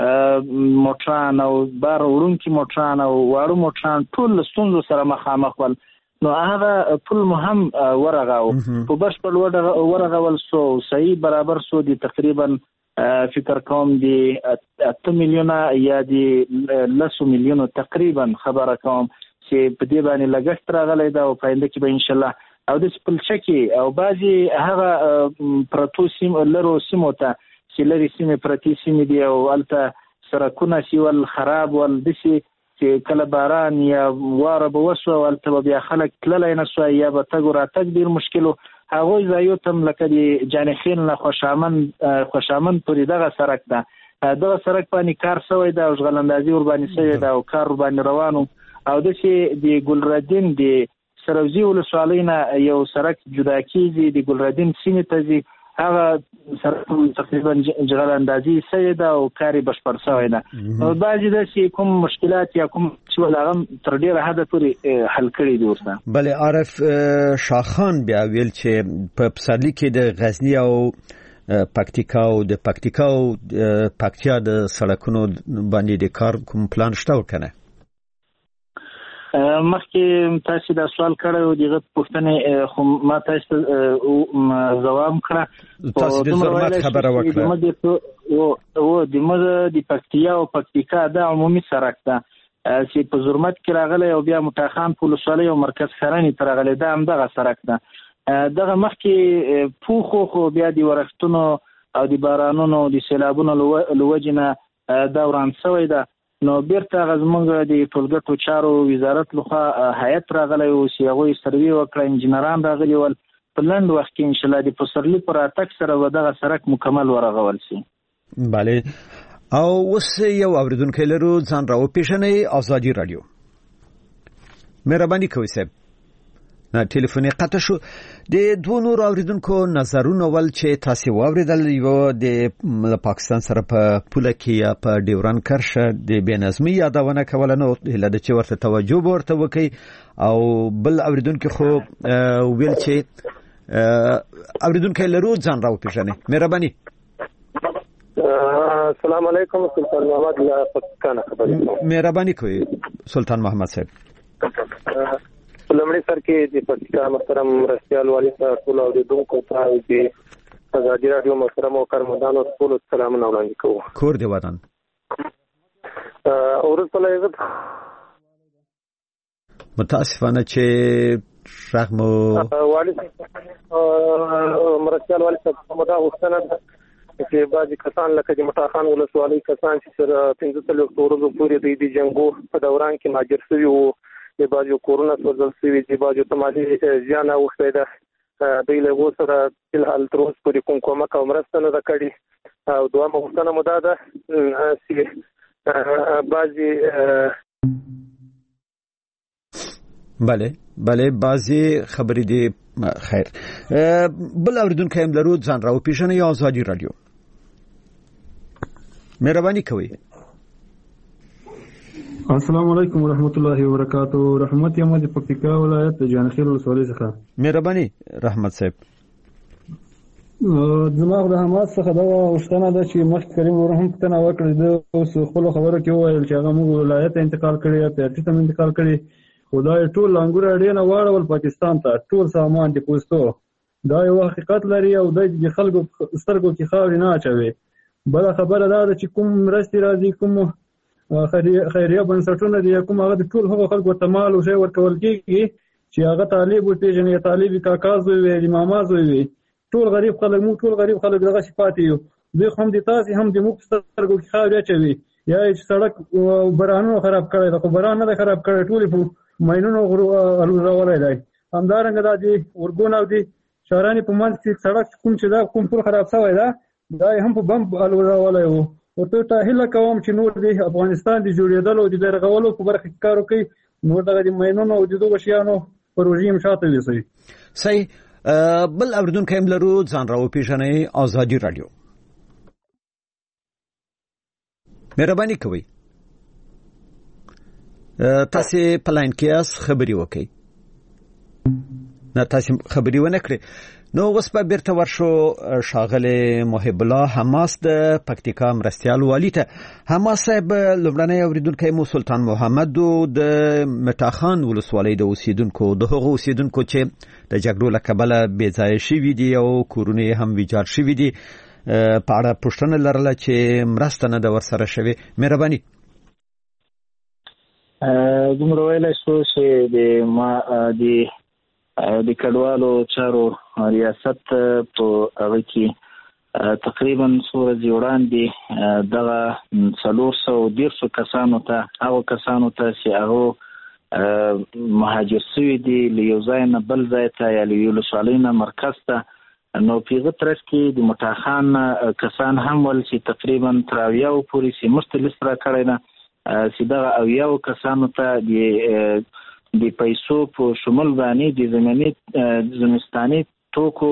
موټران او بار وړونکي موټران او واړه موټران ټول له ستونزو سره مخامخ ول نو هغه پل مو هم ورغاو په بشپړ ورغول شو صحیح برابر شو د تقریبا فکر کوم د 8 میلیونه یا د 10 میلیونه تقریبا خبره کوم چې په دې باندې لګښت راغلی دا او په آینده کې به ان شاء الله او د سپلچکی او بعضی هغه پروتو سیم لرو سیمو ته چې لري سیمې پرتی سیمې دی او الته سرکونه سی ول خراب ول دسی چې کله باران یا واره به وسو الته بیا خلک تللی نه سو یا به تګ راتګ ډیر مشکل هغه ځایو تم لکه د جانخیل نه خوشامن پورې دغه سرک ده دغه سرک باندې کار شوی ده او ژغلندازي ور باندې شوی ده او کار ور باندې روانو او دسی د ګلردین د سروزي ولسوالۍ نه یو سرک جدا کیږي د ګلردین سیمې ته ځي هغه سرک تقریبا ژغلندازي شوی ده او کار بشپړ شوی ده. نو بعضې داسې کوم مشکلات یا کوم چې هغه تر ډېره حده پورې حل کړي دي ورسره. بله عارف شاخان بیا ویل چې په پسرلي کې د غزني او پکتیکا او د پکتیکا او پکتیا د سړکونو باندې د کار کوم پلان شته کنه؟ مخکې تاسو دا سوال کړی او دغه پوښتنې خو ما تاسو ځواب کړه تاسو د زرمت خبره وکړه او د موږ د پکتیا او پکتیکا د عمومي سرک ده چې په زرمت کې راغلی او بیا مټاخان په ولسوالۍ او مرکز خرنې ته راغلی دا همدغه سرک ده. دغه مخکې پوخو خو بیا د ورښتونو او د بارانونو د سیلابونو له وجې نه دا وران شوی ده نو بیرته هغه زموږ د ټولګټو چارو وزارت لخوا هیئت راغلی و چې هغوی سروې وکړه انجینران راغلي ول په لنډ وخت کې ان شاء الله د پسرلي پر اتک سره ودغه سرک مکمل ورغول شي. بله او اوس یو اوریدونکو لرو ځان راو پیژنې ازادي رادیو. مهرباني کوئ صاحب. نه ټلیفون قطع شو. د دوه نور اوریدونکو نظرونه ول چې تاسو واوریدل یو د پاکستان سره په پوله کې یا په ډیورن کرښه د بېنظمۍ یادونه کوله نو هله د چې ورته توجه ورته وکي او بل اوریدونکو خو ویل چې اوریدونکو لرو ځان راو پیژنې. مهرباني. السلام علیکم سلطان محمد له پاکستان خبرې. مهرباني کوئ سلطان محمد صاحب. لمړی سر کې د پاکستان محترم مرستیال والی صاحب ټول اوریدونکو ته د ازادي رادیو محترم او کارمندانو ټول سلامونه وړاندې کوم. کور دی وطن. اورس په لایزت متاسفانه چې رغم والی مرستیال والی صاحب مدا غوښتنه چې بعضی کسان لکه د مټاخان ولسوالۍ کسان چې سره 15 اکتوبر پورې د جنگو په دوران کې ماجر شوي وو، د بعضو کورونه سوځل شوي دي، بعضو ته مالي زیان اوښتی ده. دوی له هغو سره فلحال تر اوسه پورې کوم کومک او مرسته نه ده کړې. او دویمه غوښتنه مو دا ده چې بعضې بله بعضې خبرې دي. خیر بل اوریدونکی هم لرو ځان راو پیژنئ ازادي رادیو. مهرباني کوئ. السلام علیکم ورحمت الله وبرکاتہ. رحمت یم د پکتیکا ولایت د جانخیل ولسوالۍ څخه. مهرباني رحمت صاحب. دماغ د حماس څخه دا غوښتنه ده چې مخکې کریم ورهم پوښتنه وکړه د اوس خپلو خبرو کې وویل چې هغه موږ ولایت ته انتقال کړی یا پیاټي ته انتقال کړی، خو دا ټول انګور اړې نه واړول پاکستان ته، ټول سامان د پوستو. دا یو حقیقت لري او د خلکو سترګو کې خاورې نه اچوي. بله خبره دا ده چې کوم مرستې راځي، کوم خیریه بنسټونه دي، کوم هغه د ټول هغو خلکو ته مال او شی ورکول کېږي چې هغه طالب وپېژني، یا طالب کاکا زوی وي، د ماما زوی وي. ټول غریب خلک، موږ ټول غریب خلک دغسې پاتې یو. دوی هم د تاسې هم د موږ سترګو کې خاورې اچوي. یا چې سړک بارانونو خراب کړی ده، خو باران نه ده خراب کړی، ټولې په ماینونو الوزولی دی. همدارنګه دا د ارګون او د شهرانې په منځ کې سړک کوم چې دا کوم ټول خراب شوی ده، دا یې هم په بم الوزولی و. ورته ته هیله کوم چې نور د افغانستان د جوړېدلو او د بیرغولو په برخه کې کار وکړي، نور دغه د ماینونو او د دغو شیانو پروژې هم شاته یوسوي. صحیح. بل اوریدونکی هم لرو ځان راو پیژنئ ازادي رادیو. مهرباني کوئ. تاسې په لاین کې یاست، خبرې وکړئ. نه تاسې خبرې ونه کړئ. نو اوس به بیرته ورشو ښاغلی محب الله حماس د پکتیکا مرستیال والي ته. حماس صاحب لومړنی اوریدونکی مو سلطان محمد د مټاخان ولسوالۍ د اوسیدونکو، د هغو اوسیدونکو چې د جګړو له کبله بې ځایه شوي دي او کورونه یې هم ویجاړ شوي دي، په اړه پوښتنه لرله چې مرسته نه ده ورسره شوې. مهرباني. دومره ویلی شو چې د کډوالو چارو ریاست په هغه کې تقریبا څو ورځې وړاندې دغه 413 کسانو ته، هغو کسانو ته چې هغو مهاجر شوي دي له یو ځای نه بل ځای ته یا له یو ولسوالۍ نه مرکز ته، نو په هغه ترڅ کې د مټاخان کسان هم ول چې تقریبا تر 80 پورې چې مشت لیست راکړی ده، چې دغه 80 کسانو ته د پیسو په شمول باندې د زمستاني توکو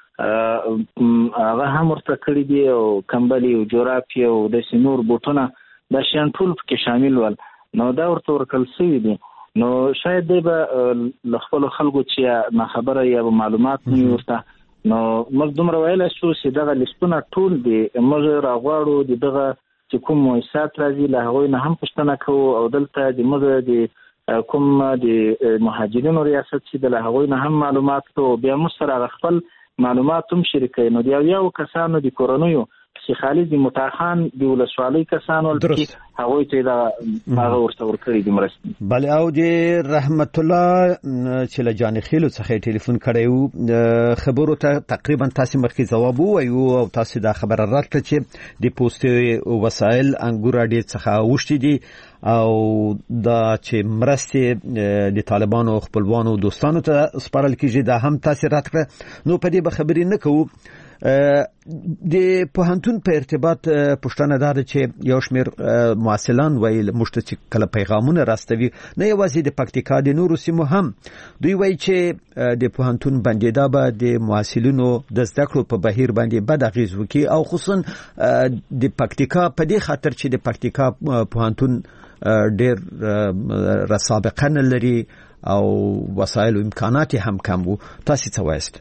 هغه هم ورته کړي دي، او کمبلي او جورابې او داسې نور بوټونه، دا شیان ټول پکې شامل ول. نو دا ورته ورکړل شوي دي. نو شاید دی به له خپلو خلکو چې ناخبره یا به معلومات نه وي ورته، نو موږ دومره ویلی شو چې دغه لیستونه ټول دي، موږ راغواړو د دغه چې کوم مؤسسات راځي له هغوی نه هم پوښتنه کوو، او دلته د موږ د کوم د مهاجرینو ریاست چې د له هغوی نه هم معلومات کوو، بیا موږ سره خپل معلومات هم شریکوي. نو د 80 کسانو د کورنیو چې خالد متاخان د ولسوالۍ کسانو چې هغه ته دا هغه ورته ورکړي د مرستې. بل او د رحمت الله چې له جانخیلو څخه ټلیفون کړیو خبرو ته تقریبا تاسو مخکې جواب وایو او تاسو دا خبره راکړه چې د پوسټ وسایل انګور اډې څخه وشتي دي او دا چې مرستې د طالبانو خپلوانو دوستانو ته سپارل کیږي دا هم تاسو راکړه. نو په دې به خبرې نه کوو. د پوهنتون په ارتباط پښتنه دار چې یو شمیر مواصلان ویل مشته چې کله پیغامونه راستوي نه یوازې د پکتیکا د نورو سیمو هم دوی وایي چې د پوهنتون بندیدا به د مواصلینو د زده کړو په بهیر باندې بد اغیز وکړي او خصوصا د پکتیکا په دې خاطر چې د پکتیکا پوهنتون ډېر سابقه نه لري او وسایل او امکانات هم کم وو. تاسو څه وایست؟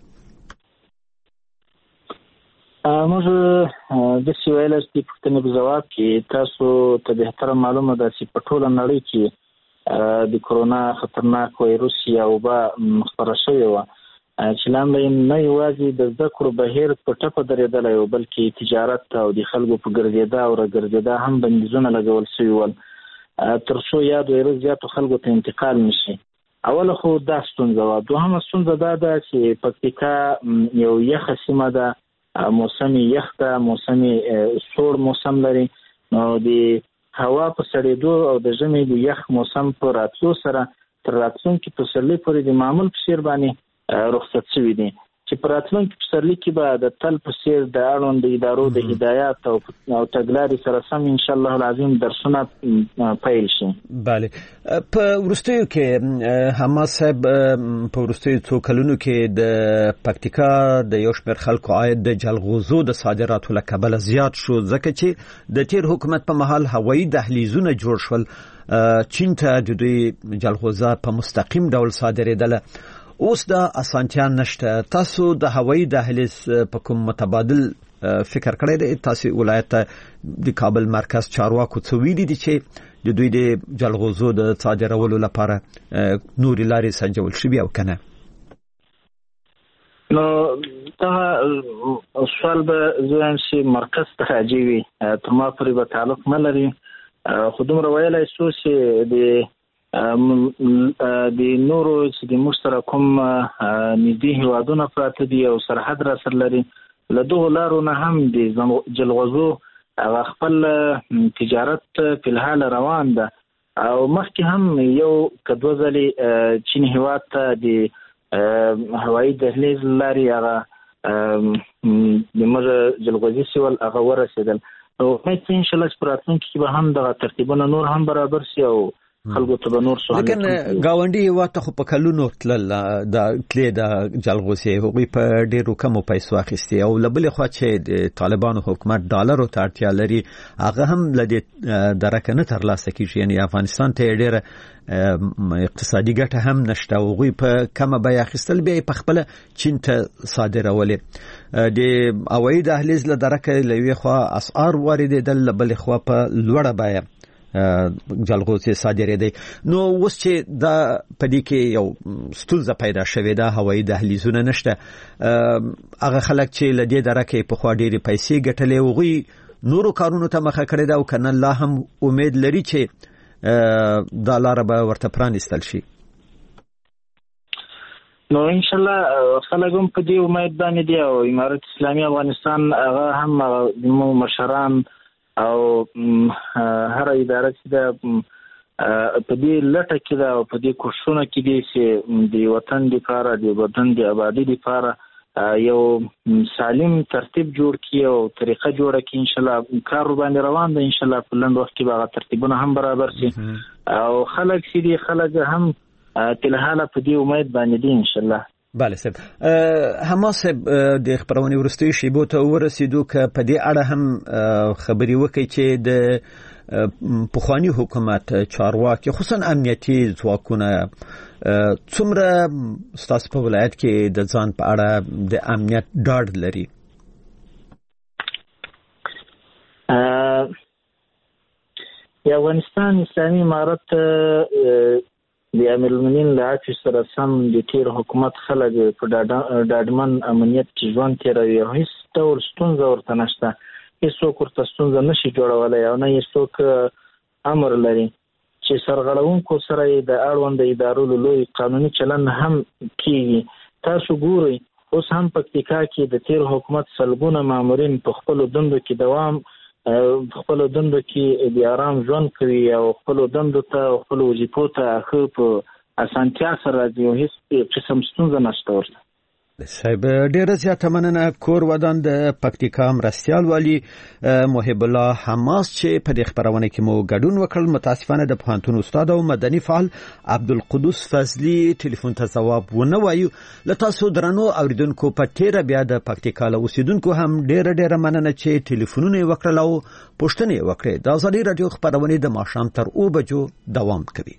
موږ د سویل است په جواب کې تاسو ته به تر معلومه ده چې په ټوله نړۍ کې د کرونا خطرناک وایروس یا وبا خپره شوې و چې لاندې نه یوازې د زده کړو بهیر په ټپه درېدلی و بلکې تجارت او د خلکو په ګرځېدا او راګرځېدا هم بندیزونه لګول شوي ول تر څو یاد وایروس زیاتو خلکو ته انتقال نشي. اوله خو دا ستونزه وه. دوهمه ستونزه دا ده چې پکتیکا یو یخه سیمه ده، موسم یخ ده، موسم سوړ موسم لري. نو د هوا په سړېدو او د ژمي د یخ موسم په راتلو سره تر راتلونکي پسرلي پورې د معمول په څېر باندې رخصت شوي دي چې په راتلونکي پسرلي کې به د تل په څېر د اړوند ادارو د هدایات او تګلارې سره سم انشاءالله العظیم درسونه پیل شي. بله. په وروستیو کې حماس صاحب په وروستیو څو کلونو کې د پکتیکا د یو شمېر خلکو عاید د جلغوزو د صادراتو له کبله زیات شو ځکه چې د تیر حکومت په مهال هوایي دهلیزونه جوړ شول. چین ته د دوی جلغوزه په مستقیم ډول صادرېدله. اوس دا اسانتیا نشته. تاسو د هوایي دهلیز په کوم متبادل فکر کړی دی؟ تاسو ولایت ته د کابل مرکز چارواکو څه ویلي دي چې د دوی د جلغوزو د صادرولو لپاره نورې لارې سنجول شوي او که نه؟ نو دا سوال به زه وایم چې مرکز ته راجع وي، تر ما پورې به تعلق نه لري. خو دومره ویلی شو چې د نورو چې د موږ سره کوم نږدې هیوادونه پراته دي او سرحد را سره لري له دغو لارو نه هم د جلغوزو هغه خپل تجارت په الحال روان ده او مخکې هم یو که دوه ځلې چین هیواد ته د هوایي دهلیز لارې هغه د موږ جلغوزي سیول هغه ورسېدل. نو امید چې انشاءالله چې په راتلونکي کې به هم دغه ترتیبونه نور هم برابر شي او خلکو ته به نور سوال. لیکن ګاونډي هیواد ته خو په کلونو تلې د جلغوزي هغوی په ډېرو کمو پیسو اخیستي او له بلې خوا چې د طالبانو حکومت ډالرو ته اړتیا لري هغه هم له دې درکه نه ترلاسه کېږي. یعنې افغانستان ته یې ډېره اقتصادي ګټه هم نشته. هغوی په کمه بیه اخیستل بیا یې پخپله چین ته صادرولې. د هوایي دهلیز له درکه له یوې خوا اسعار واردېدل، له بلې خوا په لوړه بیه جلغوزي صادرېدی. نو اوس چې دا په دې کې یو ستونزه پیدا شوې ده، هوایي دهلیزونه نشته، هغه خلک چې له دې درکه پخوا ډېرې پیسې ګټلې هغوی نورو کارونو ته مخه کړې ده او که نه لا هم امید لري چې دا لاره به ورته پرانیستل شي. نو انشاءالله خلک هم په دې امید باندې دي او امارت اسلامي افغانستان هغه هم زموږ مشران او هر اداره چې ده په دې لټه کې ده او په دې کوښښونه کې دي چې د وطن دپاره د وطن د آبادي دپاره یو سالم ترتیب جوړ کړي او طریقه جوړه کړي. انشاءالله کار باندې روان ده. انشاءالله په لنډ وخت کې به هغه ترتیبونه هم برابر شي او خلک چې دي خلک هم تلحاله په دې امید باندې دي انشاءالله. بله صاحب. حماس صاحب د خبرونې وروستیو شیبو ته ورسېدو که په دې اړه هم خبرې وکړئ چې د پخواني حکومت چارواکي خصوصا امنیتي ځواکونه څومره ستاسو په ولایت کې د ځان په اړه د امنیت ډاډ لري؟ د افغانستان اسلامي امارت د امیرالمؤمنین له عفو سره سم د تیر حکومت خلک په ډاډمن امنیت کې ژوند تېروي او هیڅ ډول ستونزه ورته نشته. هیڅوک ورته ستونزه نشي جوړولی او نه یې څوک امر لري چې سرغړونکو سره یې د اړوند ادارو له لوري قانوني چلند هم کیږي. تاسو ګورئ اوس هم پکتیکا کې د تیر حکومت سلګونه مامورین په خپلو دندو کې خپلو دندو کې د آرام ژوند کوي او خپلو دندو ته او خپلو وظیفو ته ښه په اسانتیا سره راځي او هیڅ قسم ستونزه نشته ورته. صاحب ډیره زیاته مننه. کور ودان د پکتیکا مرستیال والی محب الله حماس چې په دې خبرونه کې مو ګډون وکړ. متاسفانه د پوهنتون استاد او مدني فعال عبدالقدوس فضلی ټلیفون ته ځواب ونه وایو. له تاسو درنو اوریدونکو په تیره بیا د پکتیکا له اوسیدونکو هم ډیره مننه چې ټلیفونونه وکړل او پوښتنې وکړې. د ازادي رادیو خبرونه د ماښام تر 2 بجو دوام کوي.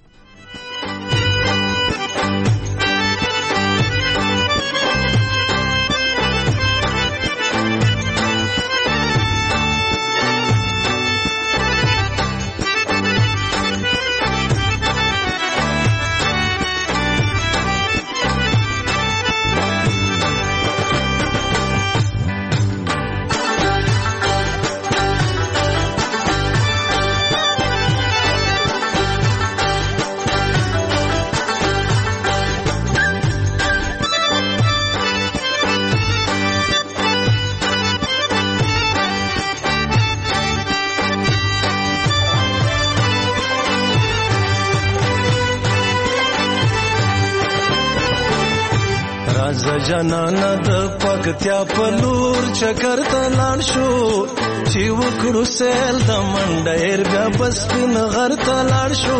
جانانا د پکتیا په لور چکر ته لاړ شو چې وکړو سیل د منډیر بیا بس پین غر ته لاړ شو.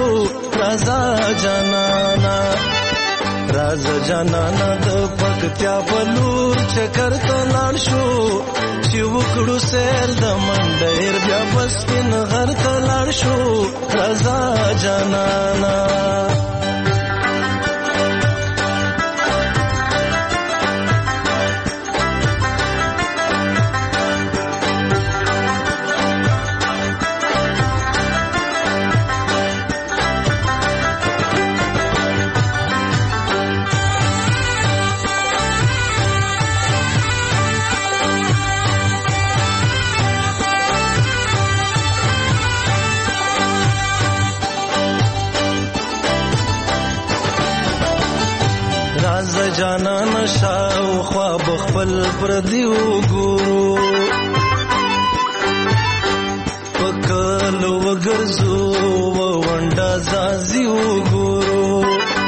راځه جانانا د پکتیا په لور چکر ته لاړ شو چې وکړو سیل د منډیر بیا بس پین غر ته لاړ شو. راځه جانانا جانا نشاو خواب خپل پردیو ګورو پکل وګرځو ونډا زازیو ګورو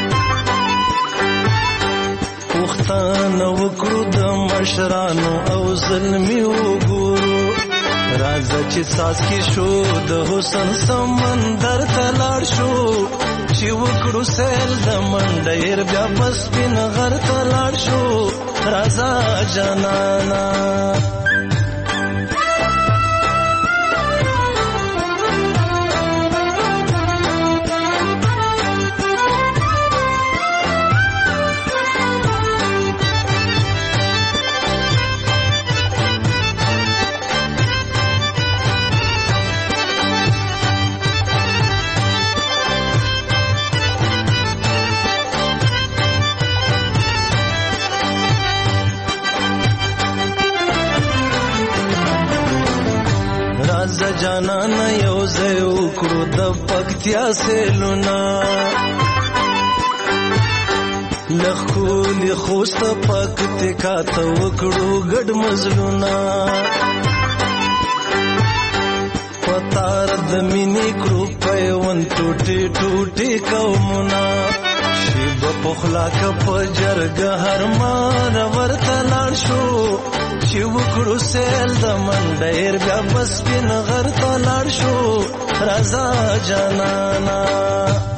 وختانه وکړو د مشرانو او ظلمیو ګورو. راځه چې ساس کې شو د حسن سمندر ته لاړ شو چې وکړو سیل د منډیر بیا بس پین غر ته لاړ شو. راځه جانانا جانانا یو ځای وکړو د پکتیا سیلونه لخولی خوست پکتیکا ته وکړو ګډ مزلونه پتار د مینې کړو پیوند ټوټي ټوټي قومونه شیب پخلا کپ جرګه هر مار ورته لاړ شو چې وکړو سیل د منډیر بیا بس پین غر ته لاړ شو. راځه جانانا